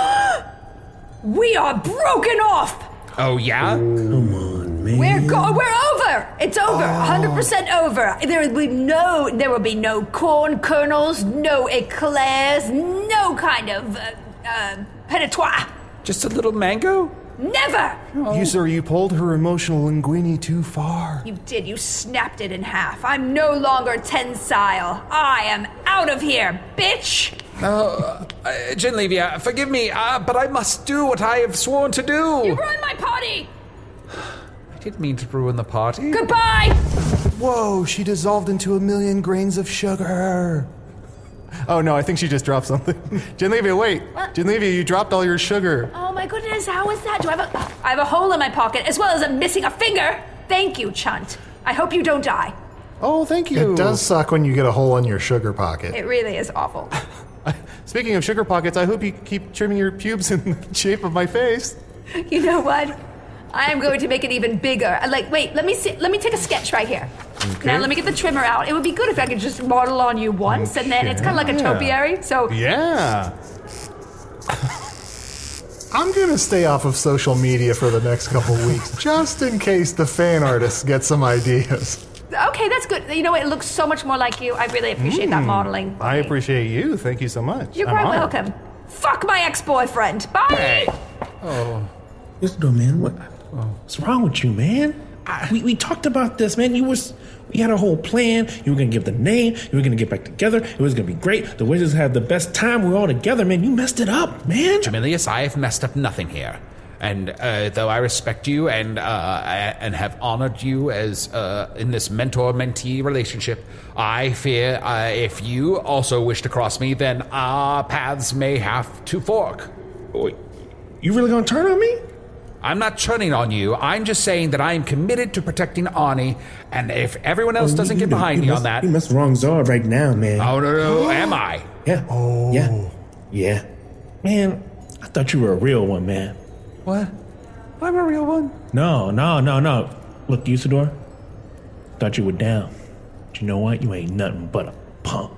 We are broken off!
Oh, yeah?
Come on, man.
We're over! It's over. 100% over. There will be no corn kernels, no eclairs, no kind of pénitentiaire.
Just a little mango?
Never!
You pulled her emotional linguini too far.
You did. You snapped it in half. I'm no longer tensile. I am out of here, bitch!
Genlevia, forgive me, but I must do what I have sworn to do.
You ruined my party!
I didn't mean to ruin the party.
Goodbye!
Whoa, she dissolved into 1,000,000 grains of sugar. Oh no, I think she just dropped something. Genlevia, wait.
What?
Genlevia, you dropped all your sugar.
Oh my goodness, how is that? I have a hole in my pocket, as well as I'm missing a finger. Thank you, Chunt. I hope you don't die.
Oh, thank you.
It does suck when you get a hole in your sugar pocket.
It really is awful.
Speaking of sugar pockets, I hope you keep trimming your pubes in the shape of my face.
You know what? I am going to make it even bigger. Wait, let me take a sketch right here. Okay. Now let me get the trimmer out. It would be good if I could just model on you once, and then it's kind of like a topiary. So
yeah.
I'm going to stay off of social media for the next couple weeks, just in case the fan artists get some ideas.
Okay, that's good. You know what? It looks so much more like you. I really appreciate that modeling.
I appreciate you. Thank you so much.
You're quite welcome. Fuck my ex-boyfriend. Bye!
Hey.
Oh. Listen, man, what's wrong with you, man? We talked about this, man. We had a whole plan. You were going to give the name. You were going to get back together. It was going to be great. The Wizards had the best time. We were all together, man. You messed it up, man.
Jamilius, I have messed up nothing here. And though I respect you and have honored you as in this mentor-mentee relationship, I fear if you also wish to cross me, then our paths may have to fork.
Wait, you really going to turn on me?
I'm not turning on you. I'm just saying that I am committed to protecting Arnie, and if everyone else doesn't get behind me on that...
You must wrong Zard right now, man.
Oh, no, am I?
Yeah. Oh. Yeah. Man, I thought you were a real one, man.
What? I'm a real one?
No. Look, Usador, thought you were down. But you know what? You ain't nothing but a punk.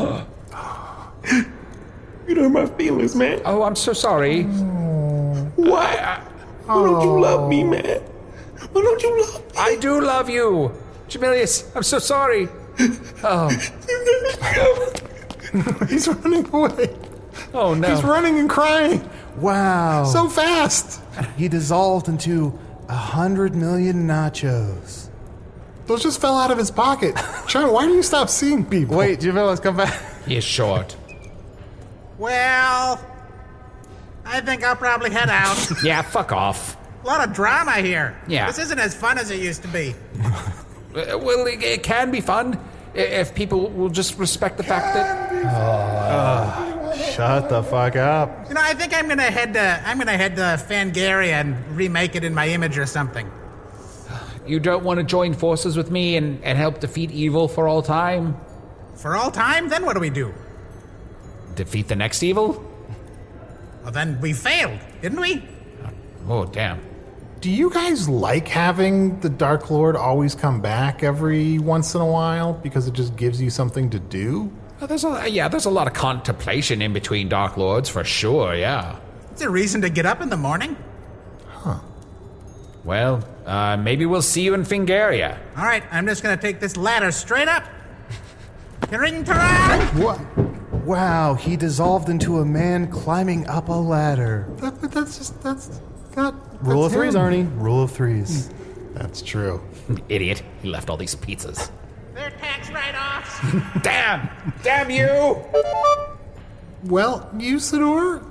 You know my feelings, man.
Oh, I'm so sorry.
Why? Why don't you love me, man? Why don't you love me?
I do love you. Jamilius, I'm so sorry. Oh.
He's running away.
Oh, no.
He's running and crying.
Wow.
So fast.
He dissolved into 100 million nachos.
Those just fell out of his pocket. Sean, why do you stop seeing people?
Wait, Jamilius, come back.
He's short.
Well, I think I'll probably head out.
Yeah, fuck off.
A lot of drama here.
Yeah.
This isn't as fun as it used to be.
Well, it can be fun if people will just respect the fact that...
Shut the fuck up.
You know, I think I'm gonna head to Fangaria and remake it in my image or something.
You don't want to join forces with me and help defeat evil for all time?
For all time? Then what do we do?
Defeat the next evil?
Well, then we failed, didn't we?
Oh, damn.
Do you guys like having the Dark Lord always come back every once in a while because it just gives you something to do?
There's a lot of contemplation in between Dark Lords, for sure, yeah.
It's a reason to get up in the morning.
Huh.
Well, maybe we'll see you in Fangaria.
All right, I'm just going to take this ladder straight up. Ring-ta-ra!
What?
Wow, he dissolved into a man climbing up a ladder.
That's not...
Rule of threes,
him.
Arnie. Rule of threes.
That's true.
Idiot. He left all these pizzas.
They're tax write-offs.
Damn you!
Well, Usador,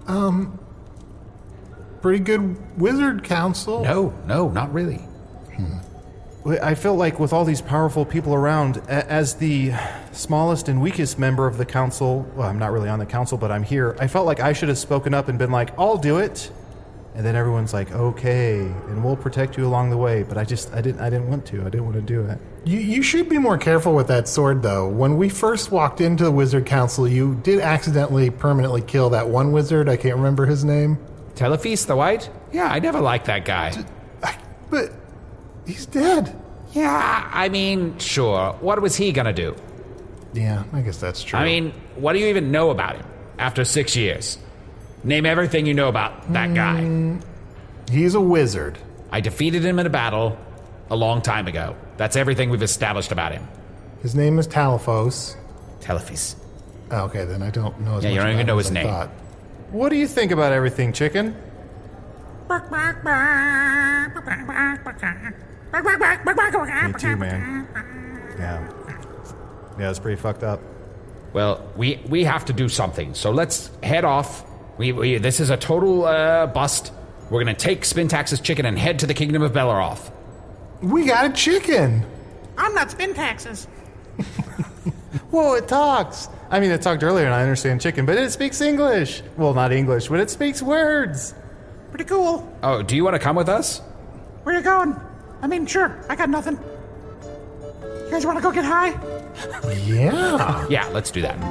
pretty good wizard council.
No, not really.
I felt like with all these powerful people around, as the smallest and weakest member of the council, well, I'm not really on the council, but I'm here, I felt like I should have spoken up and been like, I'll do it. And then everyone's like, okay, and we'll protect you along the way. But I didn't want to. I didn't want to do it.
You should be more careful with that sword, though. When we first walked into the Wizard Council, you did accidentally permanently kill that one wizard. I can't remember his name.
Telephis the White? Yeah, I never liked that guy.
But he's dead.
Yeah, I mean, sure. What was he gonna do?
Yeah, I guess that's true.
I mean, what do you even know about him after 6 years? Name everything you know about that guy.
He's a wizard.
I defeated him in a battle a long time ago. That's everything we've established about him.
His name is Telephos.
Telephis.
Oh, okay, then I don't know as much
you don't
about
even know
him
his
as I
name.
thought.
What do you think about everything, chicken?
Me
too, man. Yeah, it's pretty fucked up.
Well, we have to do something, so let's head off. This is a total bust. We're gonna take Spintax's chicken and head to the Kingdom of Belleroth.
We got a chicken!
I'm not Spintaxes.
Whoa, it talks! I mean, it talked earlier and I understand chicken, but it speaks English! Well, not English, but it speaks words!
Pretty cool.
Oh, do you want to come with us?
Where you going? I mean, sure, I got nothing. You guys want to go get high?
Yeah.
Yeah, let's do that.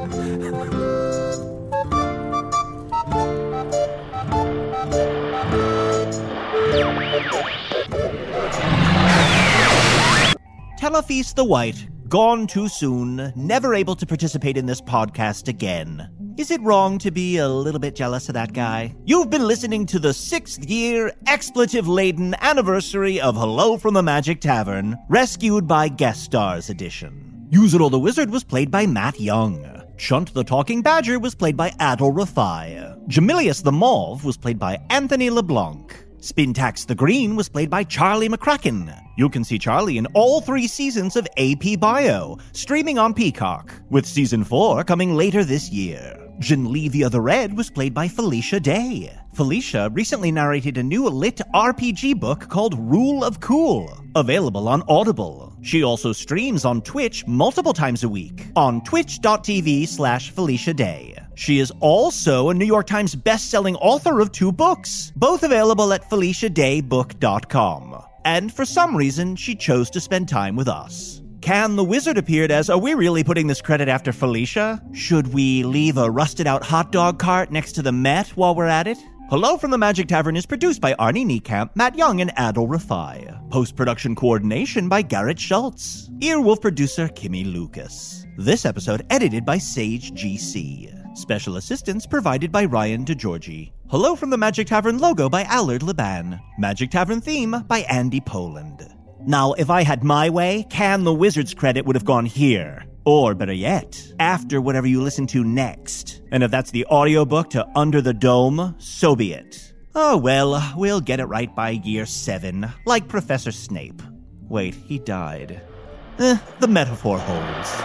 Telephis the White, gone too soon, never able to participate in this podcast again. Is it wrong to be a little bit jealous of that guy? You've been listening to the 6th year, expletive-laden anniversary of Hello from the Magic Tavern, rescued by Guest Stars edition. Usador the Wizard was played by Matt Young. Chunt the Talking Badger was played by Adol Rafai. Jamilius the Mauve was played by Anthony LeBlanc. Spintax the Green was played by Charlie McCracken. You can see Charlie in all 3 seasons of AP Bio, streaming on Peacock, with Season 4 coming later this year. Genlevia the Red was played by Felicia Day. Felicia recently narrated a new lit RPG book called Rule of Cool, available on Audible. She also streams on Twitch multiple times a week, on twitch.tv/Felicia Day. She is also a New York Times best-selling author of 2 books, both available at FeliciaDayBook.com. And for some reason, she chose to spend time with us. Can the Wizard appeared as, are we really putting this credit after Felicia? Should we leave a rusted-out hot dog cart next to the Met while we're at it? Hello from the Magic Tavern is produced by Arnie Niekamp, Matt Young, and Adol Rafai. Post-production coordination by Garrett Schultz. Earwolf producer Kimmy Lucas. This episode edited by Sage GC. Special assistance provided by Ryan DeGiorgi. Hello from the Magic Tavern logo by Allard Liban. Magic Tavern theme by Andy Poland. Now, if I had my way, Can the Wizard's credit would have gone here. Or, better yet, after whatever you listen to next. And if that's the audiobook to Under the Dome, so be it. Oh well, we'll get it right by year 7, like Professor Snape. Wait, he died. The metaphor holds.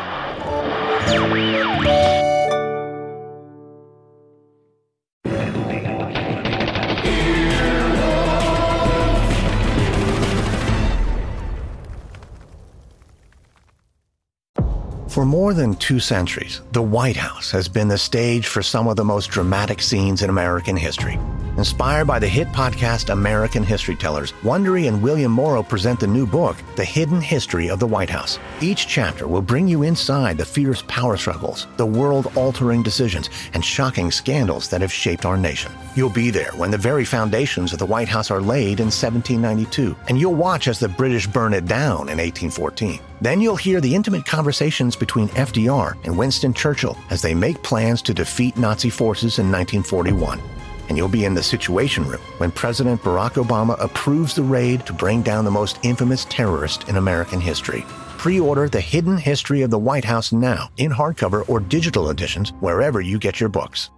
For more than 2 centuries, the White House has been the stage for some of the most dramatic scenes in American history. Inspired by the hit podcast American History Tellers, Wondery and William Morrow present the new book, The Hidden History of the White House. Each chapter will bring you inside the fierce power struggles, the world-altering decisions, and shocking scandals that have shaped our nation. You'll be there when the very foundations of the White House are laid in 1792, and you'll watch as the British burn it down in 1814. Then you'll hear the intimate conversations between FDR and Winston Churchill as they make plans to defeat Nazi forces in 1941. And you'll be in the Situation Room when President Barack Obama approves the raid to bring down the most infamous terrorist in American history. Pre-order The Hidden History of the White House now in hardcover or digital editions wherever you get your books.